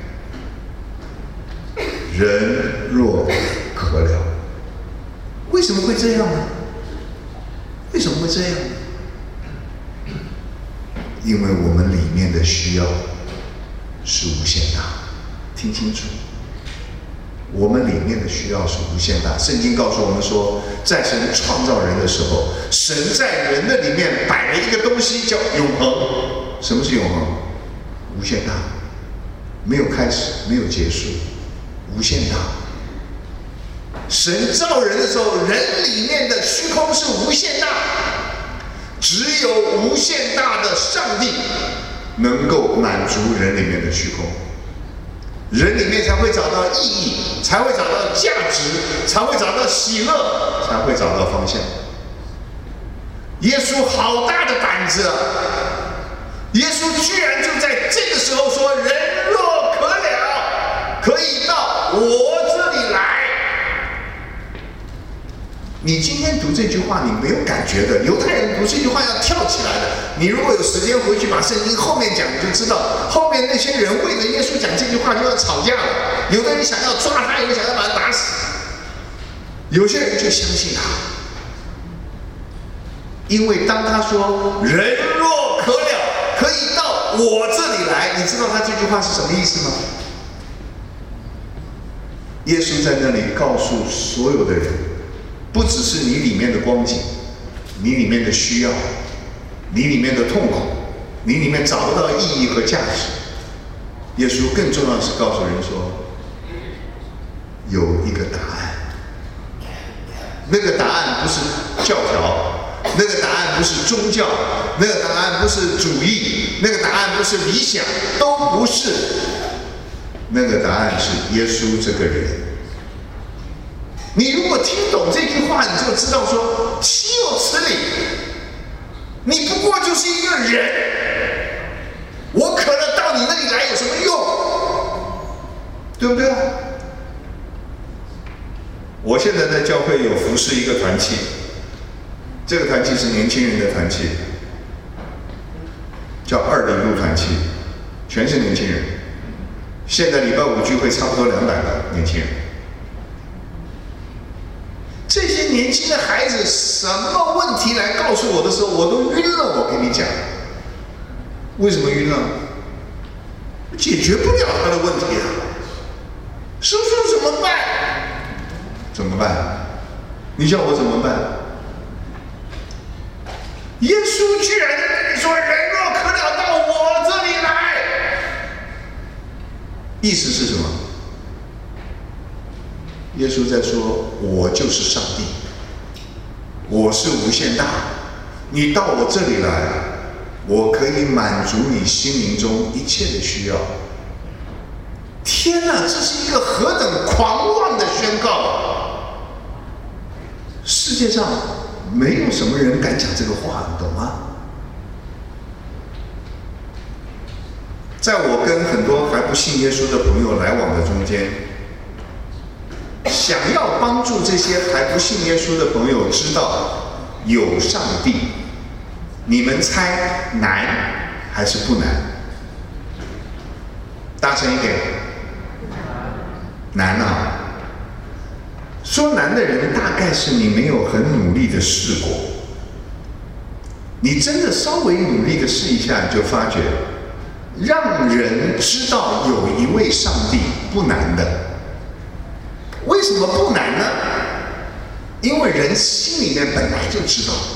人若可了，为什么会这样呢？为什么会这样呢？因为我们里面的需要是无限大，听清楚。我们里面的需要是无限大。圣经告诉我们说，在神创造人的时候，神在人的里面摆了一个东西叫永恒。什么是永恒？无限大，没有开始，没有结束，无限大。神造人的时候，人里面的虚空是无限大，只有无限大的上帝能够满足人里面的虚空。人里面才会找到意义，才会找到价值，才会找到喜乐，才会找到方向。耶稣好大的胆子啊！耶稣居然就在这个时候说：“人若可了，可以到我这里来。”你今天读这句话，你没有感觉的。犹太人读这句话要跳起来的。你如果有时间回去把圣经后面讲，你就知道后面那些人为了耶稣讲这句话就要吵架了。有的人想要抓他，有的人想要把他打死，有些人就相信他，因为当他说“人若可了，可以到我这里来”，你知道他这句话是什么意思吗？耶稣在那里告诉所有的人，不只是你里面的光景，你里面的需要，你里面的痛苦，你里面找不到意义和价值。耶稣更重要的是告诉人说，有一个答案。那个答案不是教条，那个答案不是宗教，那个答案不是主义，那个答案不是理想，都不是。那个答案是耶稣这个人。你如果听懂这句话，你就知道说，岂有此理！你不过就是一个人，我渴了到你那里来有什么用？对不对？我现在在教会有服侍一个团契， 这个团契是年轻人的团契，叫二零路团契，全是年轻人。现在礼拜五聚会差不多两百个年轻人。这些年轻的孩子什么问题来告诉我的时候，我都晕了。我跟你讲，为什么晕了？解决不了他的问题啊！叔叔怎么办？怎么办？你叫我怎么办？耶稣居然跟你说：“人若渴了，到我这里来。”意思是什么？耶稣在说：“我就是上帝，我是无限大，你到我这里来，我可以满足你心灵中一切的需要。”天哪，这是一个何等狂妄的宣告！世界上没有什么人敢讲这个话，你懂吗？在我跟很多还不信耶稣的朋友来往的中间，想要帮助这些还不信耶稣的朋友知道有上帝，你们猜难还是不难？大声一点。难啊！说难的人，大概是你没有很努力的试过。你真的稍微努力的试一下，你就发觉，让人知道有一位上帝不难的。为什么不难呢？因为人心里面本来就知道。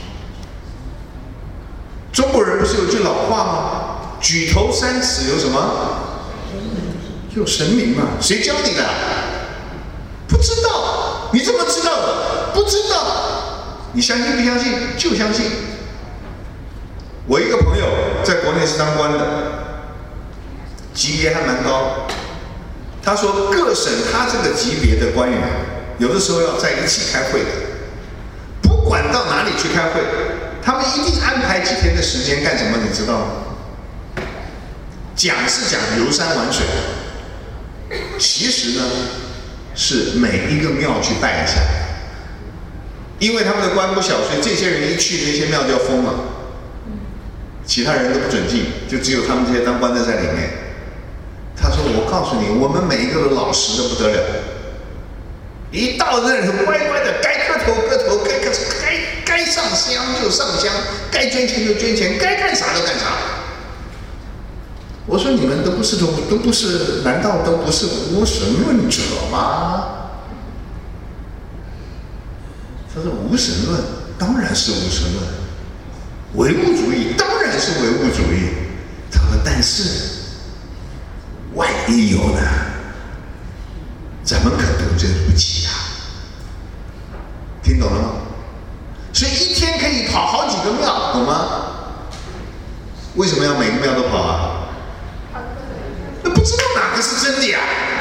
中国人不是有句老话吗？举头三尺有什么？有神明嘛？谁教你的？不知道。你怎么知道的？不知道。你相信不相信？就相信。我一个朋友在国内是当官的，级别还蛮高。他说各省他这个级别的官员，有的时候要在一起开会的。不管到哪里去开会，他们一定安排几天的时间干什么？你知道吗？讲是讲游山玩水。其实呢，是每一个庙去拜一下，因为他们的官不小，所以这些人一去，那些庙就要封了，其他人都不准进，就只有他们这些当官的在里面。他说：“我告诉你，我们每一个都老实的不得了，一到那里乖乖的，该磕头磕头，该该该上香就上香，该捐钱就捐钱，该干啥就干啥。”我说你们都不是都都不是，难道都不是无神论者吗？他说无神论当然是无神论，唯物主义当然是唯物主义。他说但是万一有呢，咱们可都对不起啊。听懂了吗？所以一天可以跑好几个庙，懂吗？为什么要每个庙都跑啊？不知道哪个是真的呀？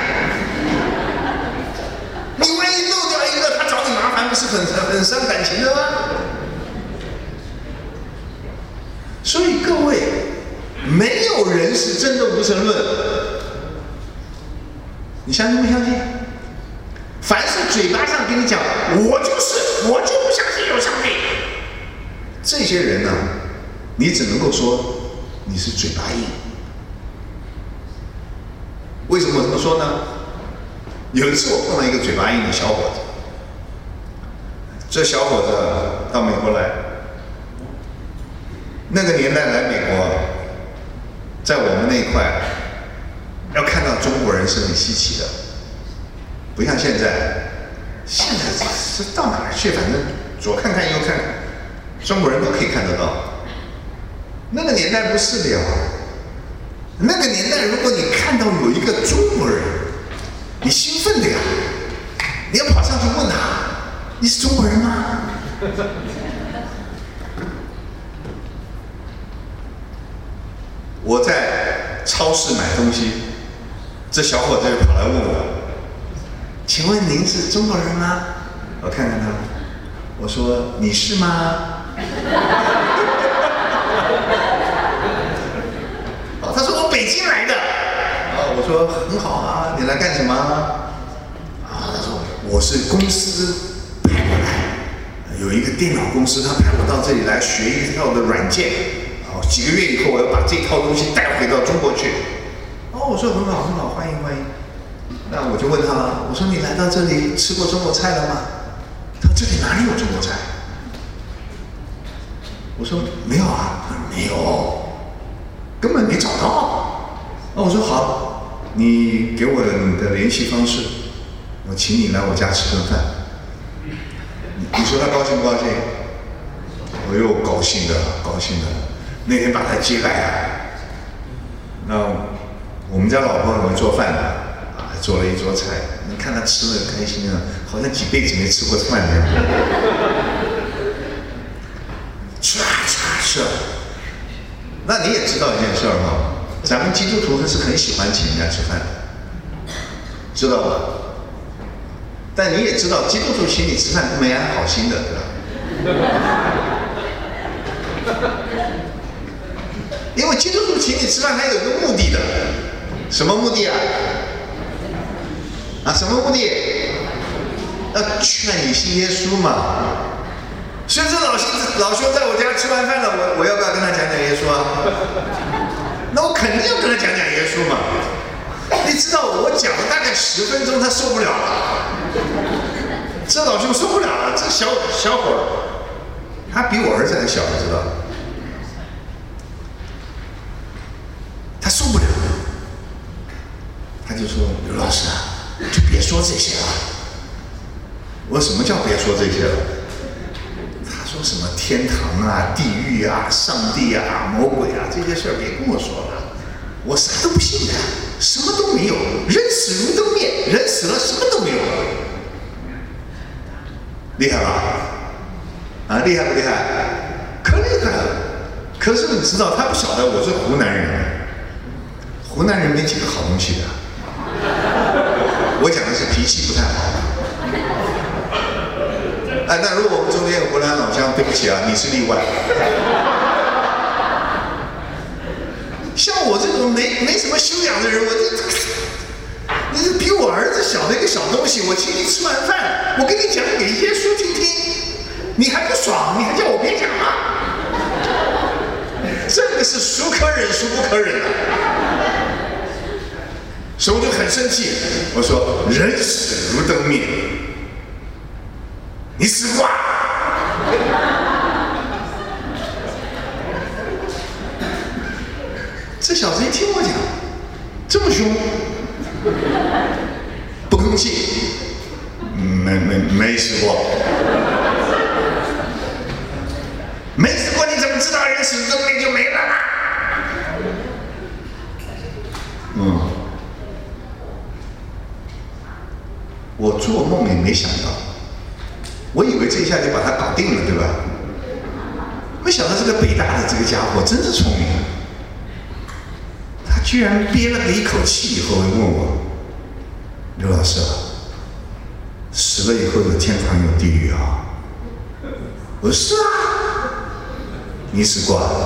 你万一漏掉一个，他找你麻烦，不是很很伤感情的吗？所以各位，没有人是真的无神论，你相信不相信？凡是嘴巴上跟你讲我就是，我就不相信有上帝，这些人呢、啊，你只能够说你是嘴巴硬。为什么这么说呢？有一次我碰到一个嘴巴硬的小伙子，这小伙子到美国来，那个年代来美国，在我们那一块，要看到中国人是很稀奇的，不像现在，现在是到哪儿去，反正左看看右看看，中国人都可以看得到。那个年代不是的呀。那个年代，如果你看到有一个中国人，你兴奋的呀，你要跑上去问他：“你是中国人吗？”我在超市买东西，这小伙子就跑来问我：“请问您是中国人吗？”我看看他，我说：“你是吗？”他说我北京来的，啊，我说很好啊，你来干什么？啊，他说我是公司派过来， 有一个电脑公司，他派我到这里来学一套的软件，好，几个月以后我要把这套东西带回到中国去。哦，我说很好很好，欢迎欢迎。那我就问他了，我说你来到这里吃过中国菜了吗？他说这里哪里有中国菜？我说没有啊，他说没有，根本没找到。那我说好，你给我你的联系方式，我请你来我家吃顿饭。你说他高兴不高兴？我又高兴的，高兴的。那天把他接来啊，那我们家老婆很会做饭的啊，做了一桌菜，你看他吃的开心啊，好像几辈子没吃过饭一样。吃啊吃啊吃啊！那你也知道一件事儿哈，咱们基督徒是很喜欢请人家吃饭的，知道吧？但你也知道，基督徒请你吃饭没安好心的，对吧？因为基督徒请你吃饭，他有一个目的的，什么目的啊？啊，什么目的？要劝你信耶稣嘛。所以这老兄老兄在我家吃完饭了，我我要不要跟他讲讲耶稣啊？那我肯定要跟他讲讲耶稣嘛。你知道我讲了大概十分钟，他受不了了。这老兄受不了了，这小小伙儿，他比我儿子还小，你知道？他受不了，他就说：“刘老师啊，就别说这些了。”我说：“什么叫别说这些了？”他说：“什么天堂啊、地狱啊、上帝啊、魔鬼啊，这些事儿别跟我说了，我啥都不信的，什么都没有，人死如灯灭，人死了什么都没有了。”厉害吧？啊，厉害不厉害？可厉害了！可是你知道，他不晓得我是湖南人，湖南人没几个好东西的。我讲的是脾气不太好。哎，那如果我们中间有湖南老乡，对不起啊，你是例外。像我这种没没什么修养的人，我这。你是比我儿子小的一个小东西，我请你吃完饭，我跟你讲给耶稣听听，你还不爽，你还叫我别讲啊？这个是孰可忍孰不可忍啊！所以我就很生气，我说人死如灯灭，你死瓜！这小子一听我讲这么凶。不吭气，没没没死过，没死过，你怎么知道人死如灯灭就没了啦？嗯，我做梦也没想到，我以为这一下就把他搞定了，对吧？没想到这个北大的这个家伙真是聪明。他居然憋了一口气以后问我：“刘老师啊，死了以后有天堂有地狱啊？”我说：“是啊。”你死过啊？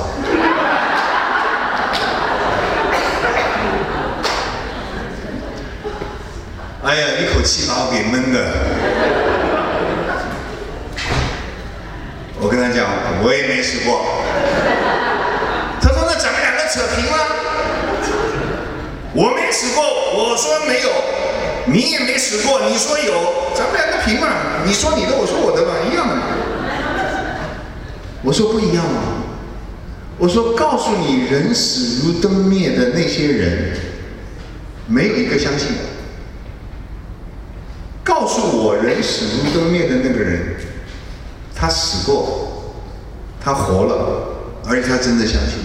哎呀，一口气把我给闷的。我跟他讲，我也没死过。他说：“那咱们两个扯平了。”我没死过，我说没有，你也没死过，你说有，咱们两个平嘛，你说你的，我说我的嘛，一样的嘛。我说不一样吗？我说告诉你，人死如灯灭的那些人，没有一个相信的。告诉我，人死如灯灭的那个人，他死过，他活了，而且他真的相信。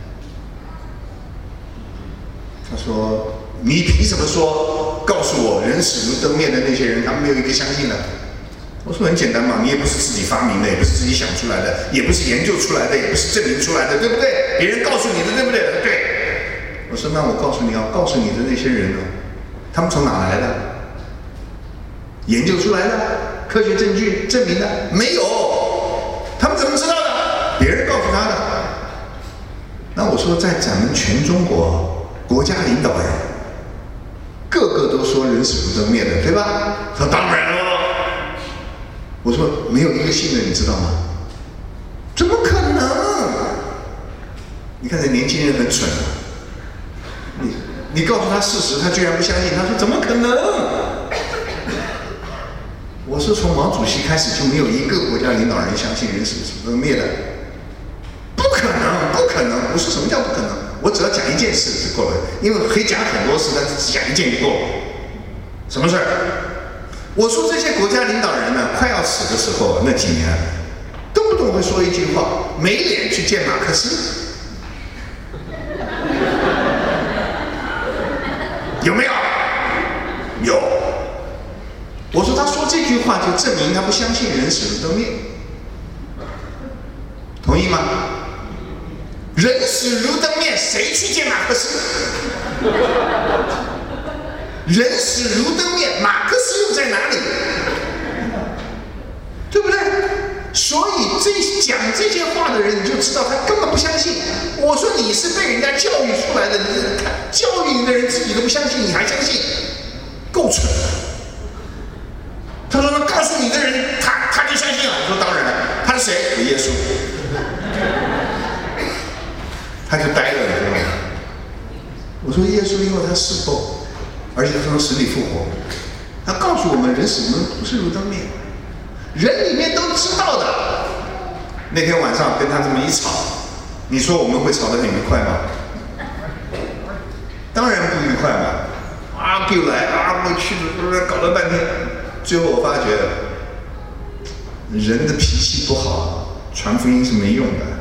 他说：“你凭什么说？告诉我，人死如灯灭的那些人，他们没有一个相信的。”我说：“很简单嘛，你也不是自己发明的，也不是自己想出来的，也不是研究出来的，也不是证明出来的，对不对？别人告诉你的，对不对？对。”我说：“那我告诉你，要告诉你的那些人呢，他们从哪来的？研究出来的？科学证据证明的？没有。他们怎么知道的？别人告诉他的。那我说，在咱们全中国。”国家领导人个个都说人死如灯灭的，对吧？他当然了。 我说没有一个信的，你知道吗？怎么可能？你看这年轻人很蠢啊！你你告诉他事实，他居然不相信。他说怎么可能？我说从毛主席开始就没有一个国家领导人相信人死如灯灭的，不可能，不可能！我说什么叫不可能？我只要讲一件事就够了，因为可以讲很多事，但是只讲一件就够了。什么事儿？我说这些国家领导人呢，快要死的时候，那几年，动不动会说一句话，没脸去见马克思。有没有？有。我说他说这句话就证明他不相信人死如灯灭，同意吗？人死如灯灭，谁去见马克思？人死如灯灭，马克思又在哪里？对不对？所以这讲这些话的人，你就知道他根本不相信。我说你是被人家教育出来的，你教育你的人自己都不相信，你还相信，够蠢。他说：“那告诉你的人，他他就相信了。”我说：“当然了，他是谁？耶稣。”他就呆了，你知道吗？我说：“耶稣因为他死后，而且他从死里复活，他告诉我们，人死不是如灯灭，人里面都知道的。”那天晚上跟他这么一吵，你说我们会吵得很愉快吗？当然不愉快嘛！啊，又来啊，我去了，搞了半天。最后我发觉，人的脾气不好，传福音是没用的。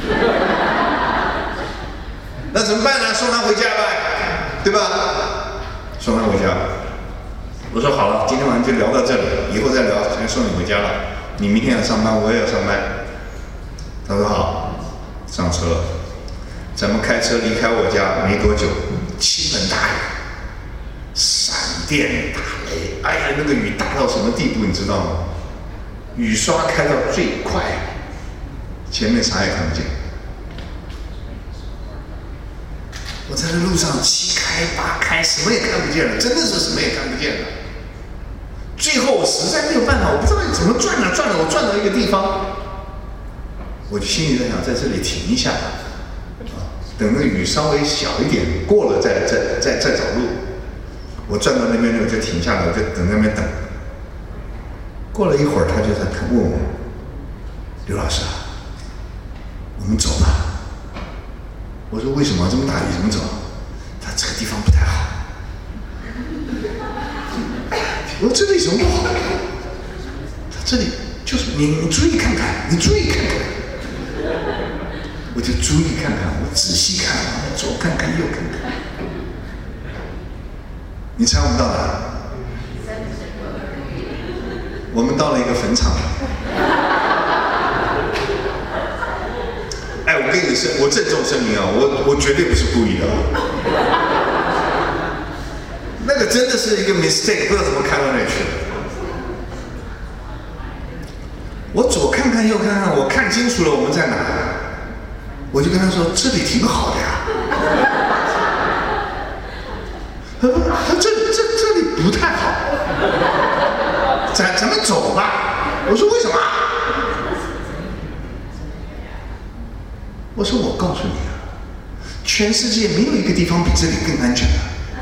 那怎么办呢？送他回家吧，对吧？送他回家。我说好了，今天晚上就聊到这里，以后再聊，先送你回家了。你明天要上班，我也要上班。他说好，上车了。咱们开车离开我家没多久，倾盆大雨，闪电打雷，哎呀，那个雨大到什么地步，你知道吗？雨刷开到最快，前面啥也看不见。我在这路上七开八开，什么也看不见了，真的是什么也看不见了。最后我实在没有办法，我不知道怎么转啊转啊，我转到一个地方，我就心里在想，在这里停一下吧，啊，等那个雨稍微小一点过了再再再再找路。我转到那边我就停下来，我就等那边等。过了一会儿，他就在问我：“刘老师啊，我们走吧。”我说：“为什么这么大雨怎么走？”他这个地方不太好。我说：“这里什么不好？”他这里就是你，你注意看看，你注意看看。我就注意看看，我仔细看，左看看右看看。你猜我们到哪？我们到了一个坟场。哎，我跟你说，我郑重声明啊，我我绝对不是故意的。那个真的是一个 mistake， 不知道怎么开到那里去了。我左看看右看看，我看清楚了我们在哪，我就跟他说：“这里挺好的呀。”他说：“他这这这里不太好，咱咱们走吧。”我说：“为什么？”我说：“我告诉你啊，全世界没有一个地方比这里更安全的。”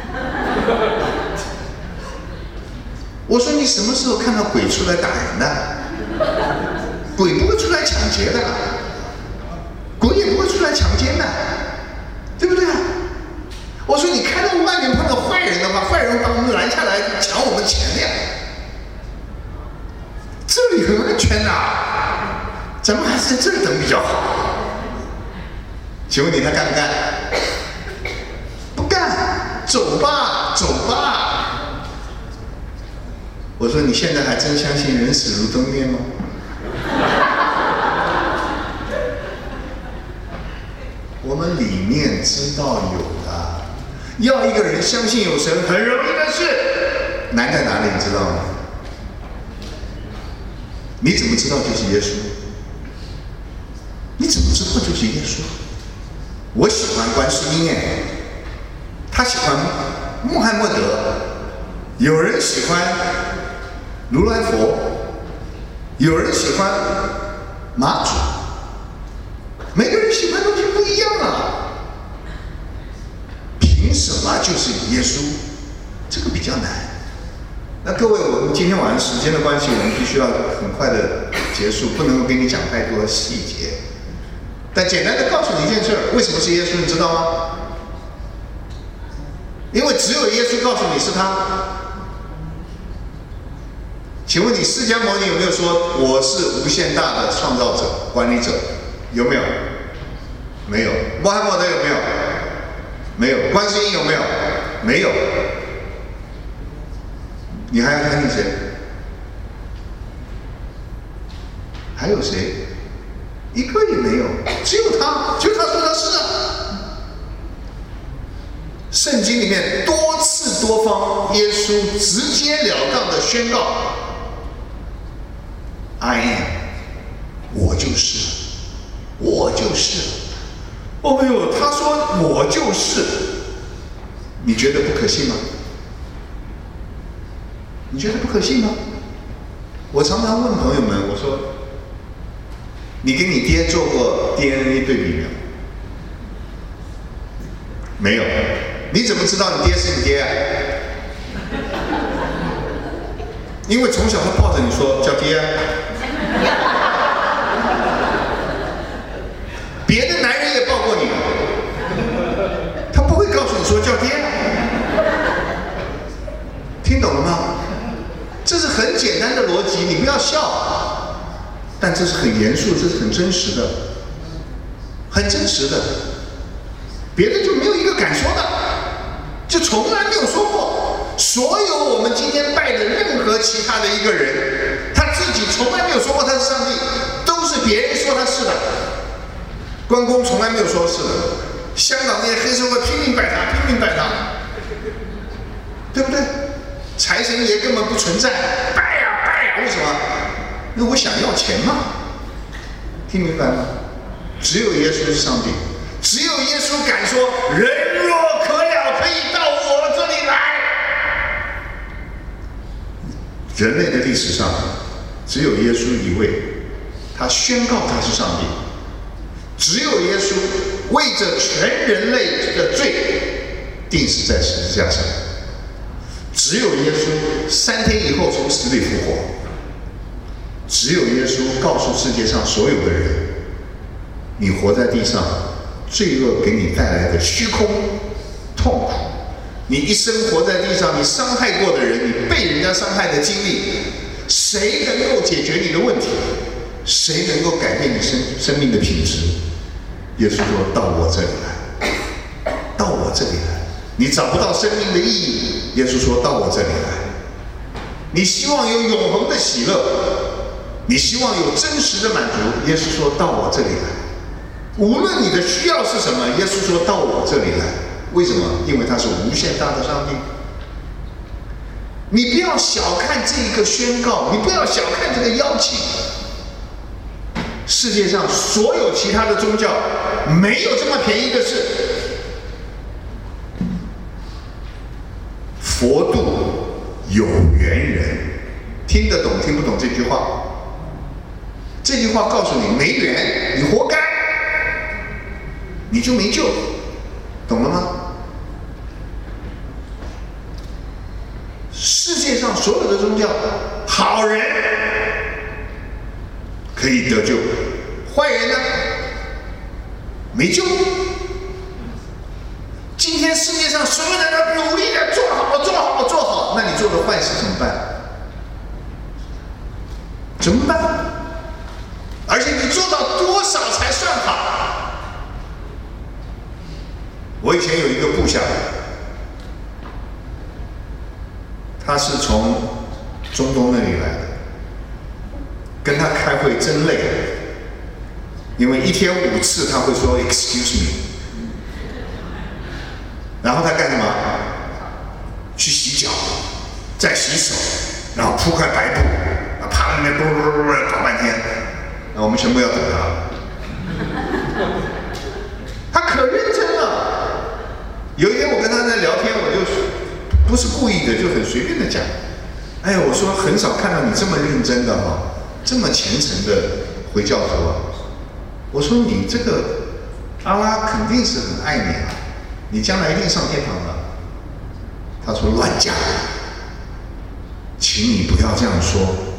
我说：“你什么时候看到鬼出来打人的？鬼不会出来抢劫的，鬼也不会出来强奸的，对不对啊？”我说：“你开到外面碰到坏人的话，坏人把我们拦下来抢我们钱的呀。这里很安全的，咱们还是在这里等比较好。”请问你他干不干？不干，走吧，走吧。我说：“你现在还真相信人死如灯灭吗？”我们里面知道有的。要一个人相信有神很容易的事，难在哪里？你知道吗？你怎么知道就是耶稣？你怎么知道就是耶稣？我喜欢观世音耶，他喜欢穆罕默德，有人喜欢如来佛， 有人喜欢马祖，每个人喜欢的东西不一样啊。凭什么就是耶稣？这个比较难。那各位，我们今天晚上时间的关系，我们必须要很快的结束，不能够跟你讲太多的细节。但简单的告诉你一件事儿，为什么是耶稣，你知道吗？因为只有耶稣告诉你是他。请问你释迦牟尼有没有说我是无限大的创造者、管理者？有没有？没有。穆罕默德有没有？没有。观世音有没有？没有。你还要相信谁？还有谁？一个也没有，只有他，只有他说他是啊。圣经里面多次多方，耶稣直截了当的宣告 ：“I am， 我就是，我就是。”哦没有，他说我就是，你觉得不可信吗？你觉得不可信吗？我常常问朋友们，我说：“你跟你爹做过 D N A 对比没有？”没有。你怎么知道你爹是你爹啊？因为从小他抱着你说叫爹啊。别的男人也抱过你，他不会告诉你说叫爹啊。听懂了吗？这是很简单的逻辑，你不要笑。但这是很严肃，这是很真实的，很真实的。别的就没有一个敢说的。就从来没有说过，所有我们今天拜的任何其他的一个人，他自己从来没有说过他是上帝，都是别人说他是的。关公从来没有说是的，香港那些黑社会拼命拜他，拼命拜他，对不对？财神爷根本不存在，拜呀拜呀，为什么？因为我想要钱嘛。听明白吗？只有耶稣是上帝，只有耶稣敢说人若可了，可以到我这里来。人类的历史上，只有耶稣一位，他宣告他是上帝。只有耶稣为着全人类的罪钉死在十字架上。只有耶稣三天以后从死里复活。只有耶稣告诉世界上所有的人，你活在地上，罪恶给你带来的虚空、痛苦，你一生活在地上，你伤害过的人，你被人家伤害的经历，谁能够解决你的问题？谁能够改变你生生命的品质？耶稣说：“到我这里来，到我这里来。你找不到生命的意义，耶稣说：到我这里来。你希望有永恒的喜乐，你希望有真实的满足，耶稣说：到我这里来。无论你的需要是什么，耶稣说到我这里来。为什么？因为他是无限大的上帝。你不要小看这一个宣告，你不要小看这个邀请。世界上所有其他的宗教没有这么便宜的事。佛度有缘人，听得懂听不懂这句话？这句话告诉你，没缘你活该，你就没救，懂了吗？世界上所有的宗教，好人可以得救，坏人呢没救。今天世界上所有人都努力的做好做好做好，那你做的坏事怎么办？怎么办？而且你做到多少才算好？我以前有一个部下，他是从中东那里来的，跟他开会真累，因为一天五次他会说 excuse me， 然后他干什么？去洗脚，再洗手，然后铺块白布，趴在那边啵啵啵啵搞半天，那我们全部要等他。他可认真了。有一天我跟他在聊天，我就不是故意的，就很随便的讲，哎呀，我说很少看到你这么认真的哈。 这么虔诚的回教徒啊！我说你这个阿拉肯定是很爱你啊，你将来一定上天堂的。他说乱讲，请你不要这样说。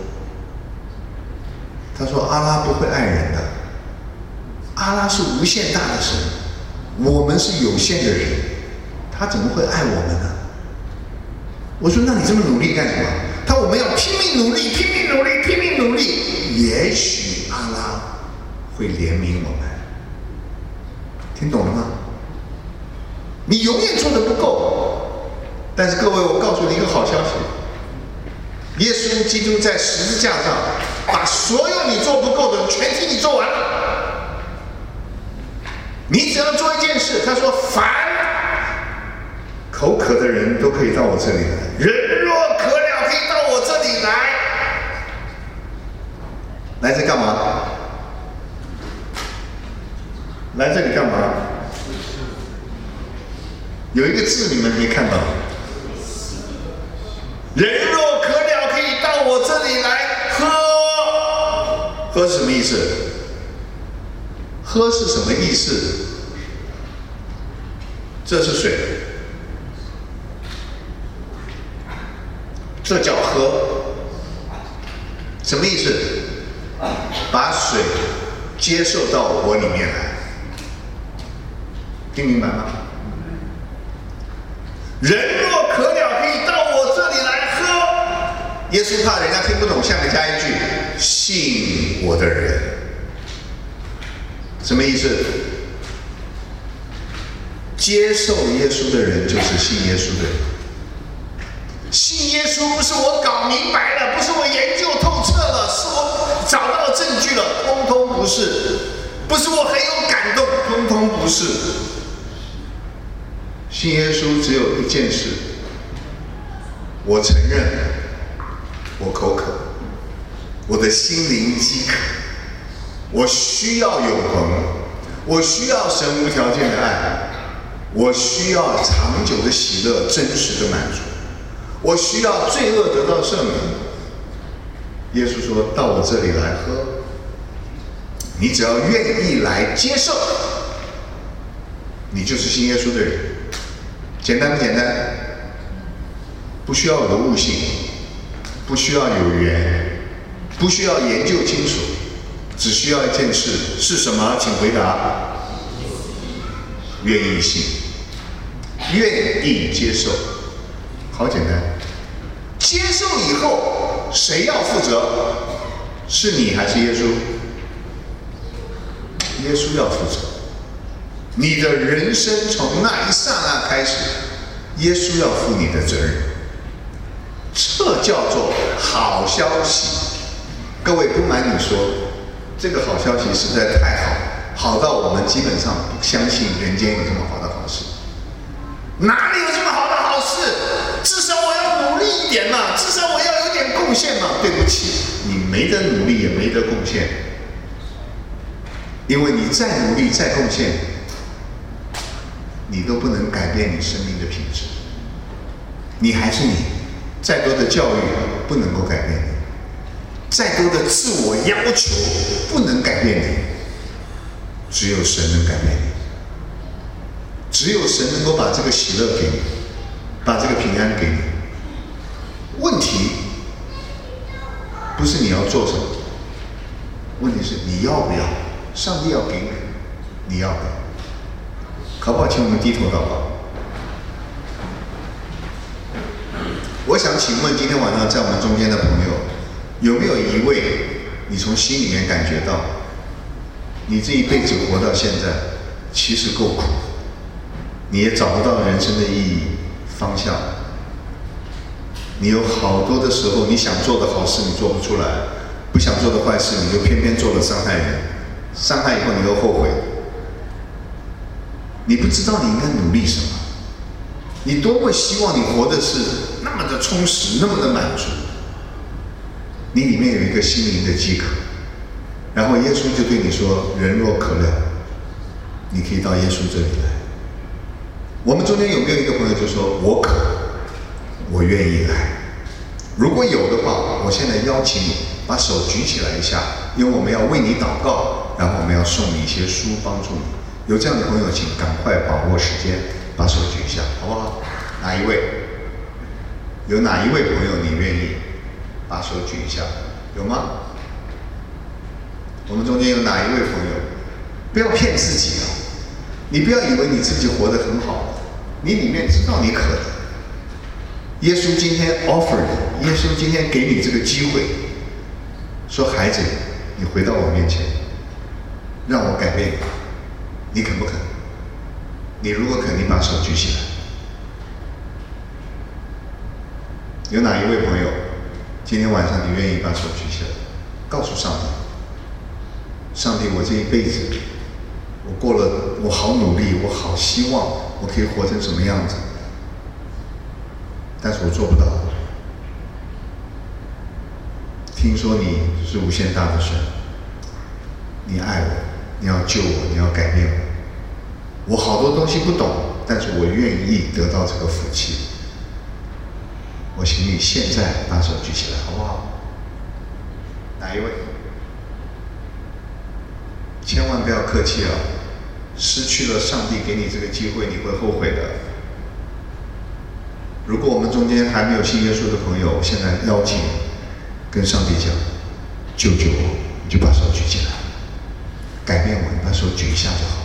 他说阿拉不会爱人的，阿拉是无限大的神，我们是有限的人，他怎么会爱我们呢？我说那你这么努力干什么？他说我们要拼命努力，拼命努力，拼命努力，也许阿拉会怜悯我们。听懂了吗？你永远做的不够，但是各位，我告诉你一个好消息：耶稣基督在十字架上把所有你做不够的全替你做完了。你只要做一件事，他说：凡口渴的人都可以到我这里来，人若渴了，可以到我这里来。来这干嘛？来这里干嘛？有一个字你们没看到，人若渴了，可以到我这里来喝。喝是什么意思？喝是什么意思？这是水，这叫喝。什么意思？把水接受到我里面来。听明白吗？人若渴了，可以到我这里来喝。耶稣怕人家听不懂，下面加一句：信我的人。什么意思？接受耶稣的人就是信耶稣的人。信耶稣不是我搞明白了，不是我研究透彻了，是我找到证据了，通通不是。不是我很有感动，通通不是。信耶稣只有一件事：我承认我口渴，我的心灵饥渴，我需要永恒，我需要神无条件的爱，我需要长久的喜乐，真实的满足，我需要罪恶得到赦免。耶稣说到我这里来喝，你只要愿意来接受，你就是信耶稣的人。简单不简单？不需要有悟性，不需要有缘，不需要研究清楚，只需要一件事，是什么？请回答。愿意信，愿意接受，好简单。接受以后，谁要负责？是你还是耶稣？耶稣要负责。你的人生从那一刹那开始，耶稣要负你的责任。这叫做好消息。各位，不瞒你说，这个好消息实在太好，好到我们基本上不相信人间有这么好的好事。哪里有这么好的好事？至少我要努力一点嘛，至少我要有点贡献嘛。对不起，你没得努力也没得贡献，因为你再努力再贡献，你都不能改变你生命的品质。你还是你，再多的教育不能够改变你，再多的自我要求不能改变你，只有神能改变你。只有神能够把这个喜乐给你，把这个平安给你。问题不是你要做什么，问题是你要不要。上帝要给你，你要不要？好不好？请我们低头祷告。我想请问今天晚上在我们中间的朋友，有没有一位你从心里面感觉到，你这一辈子活到现在其实够苦，你也找不到人生的意义方向，你有好多的时候你想做的好事你做不出来，不想做的坏事你就偏偏做了伤害人，伤害以后你又后悔，你不知道你应该努力什么，你多么希望你活的是那么的充实，那么的满足，你里面有一个心灵的饥渴，然后耶稣就对你说：人若渴了，你可以到耶稣这里来。我们中间有没有一个朋友就说：我渴，我愿意来， 如果有的话，我现在邀请你把手举起来一下，因为我们要为你祷告，然后我们要送你一些书帮助你。有这样的朋友，请赶快把握时间，把手举一下，好不好？哪一位？有哪一位朋友你愿意把手举一下？有吗？我们中间有哪一位朋友？不要骗自己啊！你不要以为你自己活得很好，你里面知道你可能。耶稣今天 offer 你，耶稣今天给你这个机会，说孩子，你回到我面前，让我改变你，你肯不肯？你如果肯，你把手举起来。有哪一位朋友，今天晚上你愿意把手举起来，告诉上帝，上帝，我这一辈子，我过了，我好努力，我好希望我可以活成什么样子，但是我做不到。听说你是无限大的神，你爱我，你要救我，你要改变我。我好多东西不懂，但是我愿意得到这个福气。我请你现在把手举起来，好不好？哪一位？千万不要客气啊！失去了上帝给你这个机会，你会后悔的。如果我们中间还没有信耶稣的朋友，现在邀请跟上帝讲：救救我！你就把手举起来，改变我，你把手举一下就好。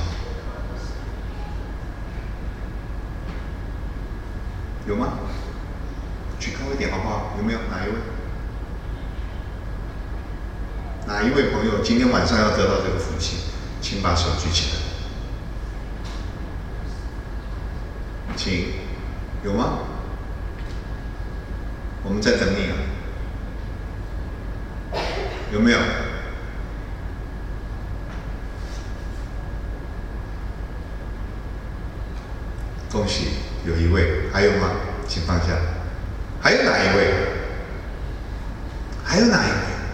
有吗？举高一点好不好？有没有？哪一位？哪一位朋友今天晚上要得到这个福气，请把手举起来。请，有吗？我们在等你啊。有没有？恭喜，有一位。还有吗？请放下。还有哪一位？还有哪一位？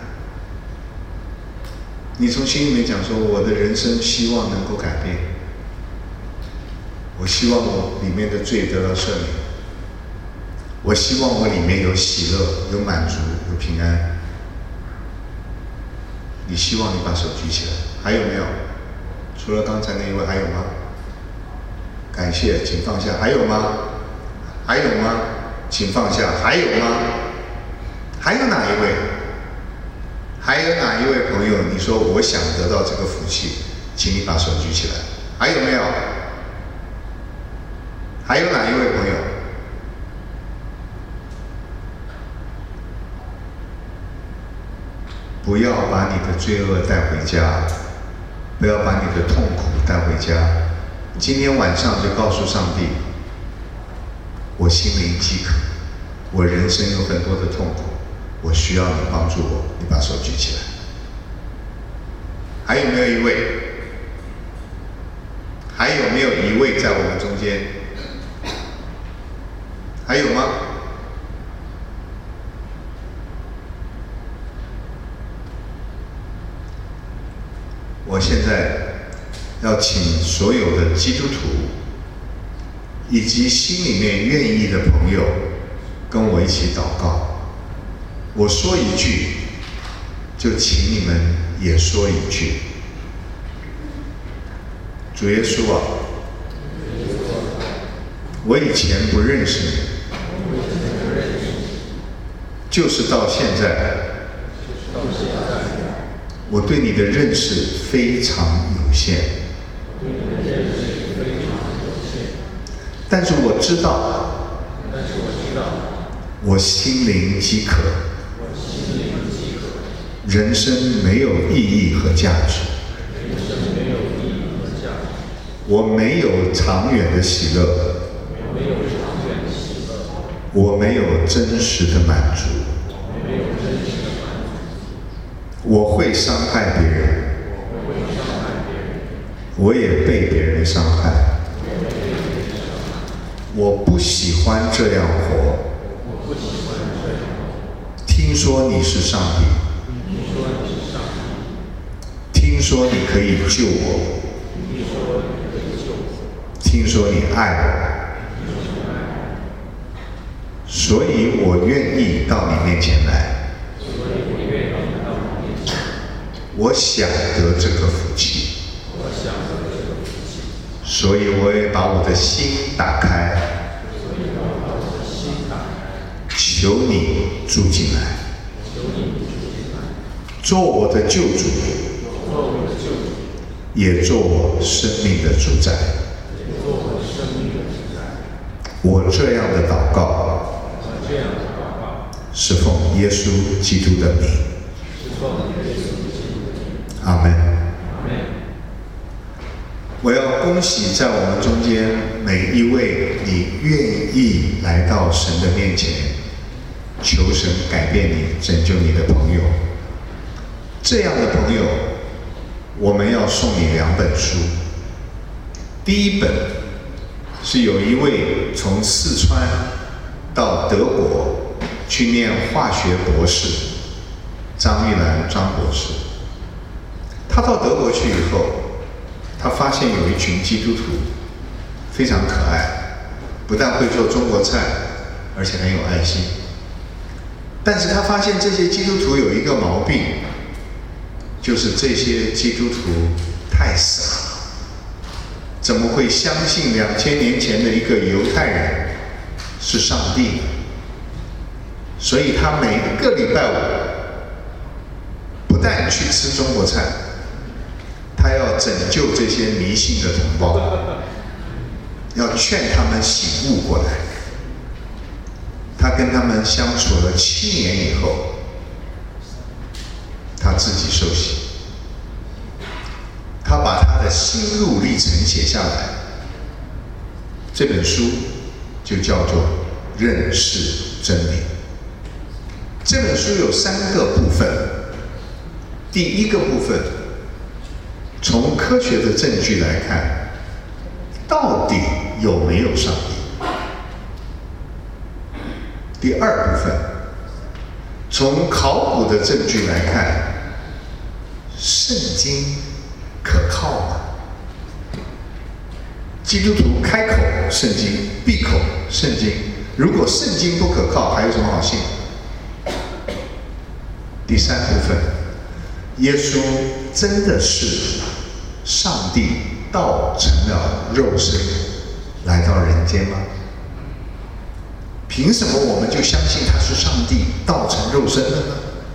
你从心里面讲说，我的人生希望能够改变，我希望我里面的罪得到赦免，我希望我里面有喜乐、有满足、有平安。你希望你把手举起来，还有没有？除了刚才那一位，还有吗？感谢，请放下。还有吗？还有吗？请放下。还有吗？还有哪一位？还有哪一位朋友？你说我想得到这个福气，请你把手举起来。还有没有？还有哪一位朋友？不要把你的罪恶带回家，不要把你的痛苦带回家。今天晚上就告诉上帝，我心灵饥渴，我人生有很多的痛苦，我需要你帮助我。你把手举起来。还有没有一位？还有没有一位在我们中间？还有吗？我现在要请所有的基督徒以及心里面愿意的朋友跟我一起祷告。我说一句，就请你们也说一句。主耶稣啊，我以前不认识你，就是到现在，我对你的认识非常有限，但是我知道，我心灵饥渴，人生没有意义和价值，我没有长远的喜乐，我没有真实的满足，我会伤害别人，我也被别人伤害，我不喜欢这样活。听说你是上帝，听说你可以救我，听说你爱我， 所以我愿意到你面前来。我想得这个福气，所以我也把我的心打开，求你住进来，做我的救主，也做我生命的主宰。我这样的祷告，是奉耶稣基督的名。阿门。我要恭喜在我们中间每一位你愿意来到神的面前，求神改变你、拯救你的朋友。这样的朋友，我们要送你两本书。第一本是有一位从四川到德国去念化学博士，张玉兰张博士。他到德国去以后，他发现有一群基督徒非常可爱，不但会做中国菜，而且很有爱心。但是他发现这些基督徒有一个毛病，就是这些基督徒太傻了，怎么会相信两千年前的一个犹太人是上帝呢？所以他每一个礼拜五不但去吃中国菜，他要拯救这些迷信的同胞，要劝他们醒悟过来。他跟他们相处了七年以后，他自己受洗，他把他的心路历程写下来。这本书就叫做《认识真理》。这本书有三个部分。第一个部分，从科学的证据来看，到底有没有上帝？第二部分，从考古的证据来看，圣经可靠吗？基督徒开口圣经，闭口圣经，如果圣经不可靠，还有什么好信？第三部分，耶稣真的是上帝道成了肉身来到人间吗？凭什么我们就相信他是上帝道成肉身了呢？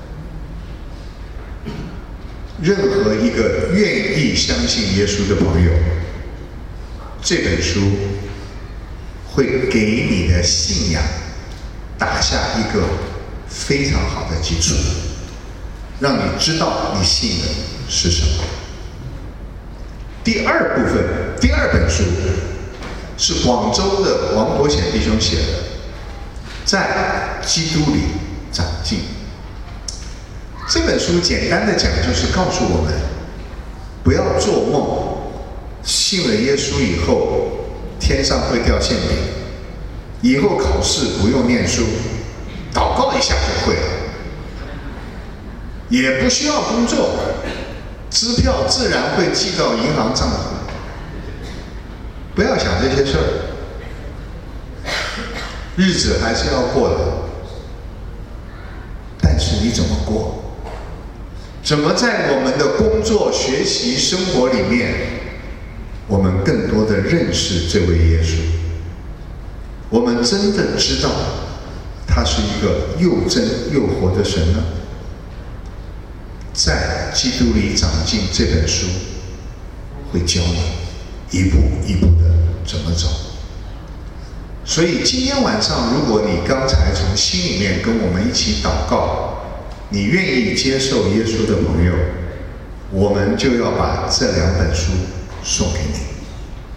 任何一个愿意相信耶稣的朋友，这本书会给你的信仰打下一个非常好的基础，让你知道你信的是什么。第二部分，第二本书是广州的王国显弟兄写的，在基督里长进。这本书简单的讲，就是告诉我们，不要做梦，信了耶稣以后，天上会掉馅饼，以后考试不用念书，祷告一下就会了，也不需要工作，支票自然会寄到银行账户。不要想这些事儿，日子还是要过的，但是你怎么过？怎么在我们的工作、学习、生活里面，我们更多的认识这位耶稣？我们真的知道他是一个又真又活的神呢？在基督里长进这本书会教你一步一步的怎么走。所以今天晚上，如果你刚才从心里面跟我们一起祷告，你愿意接受耶稣的朋友，我们就要把这两本书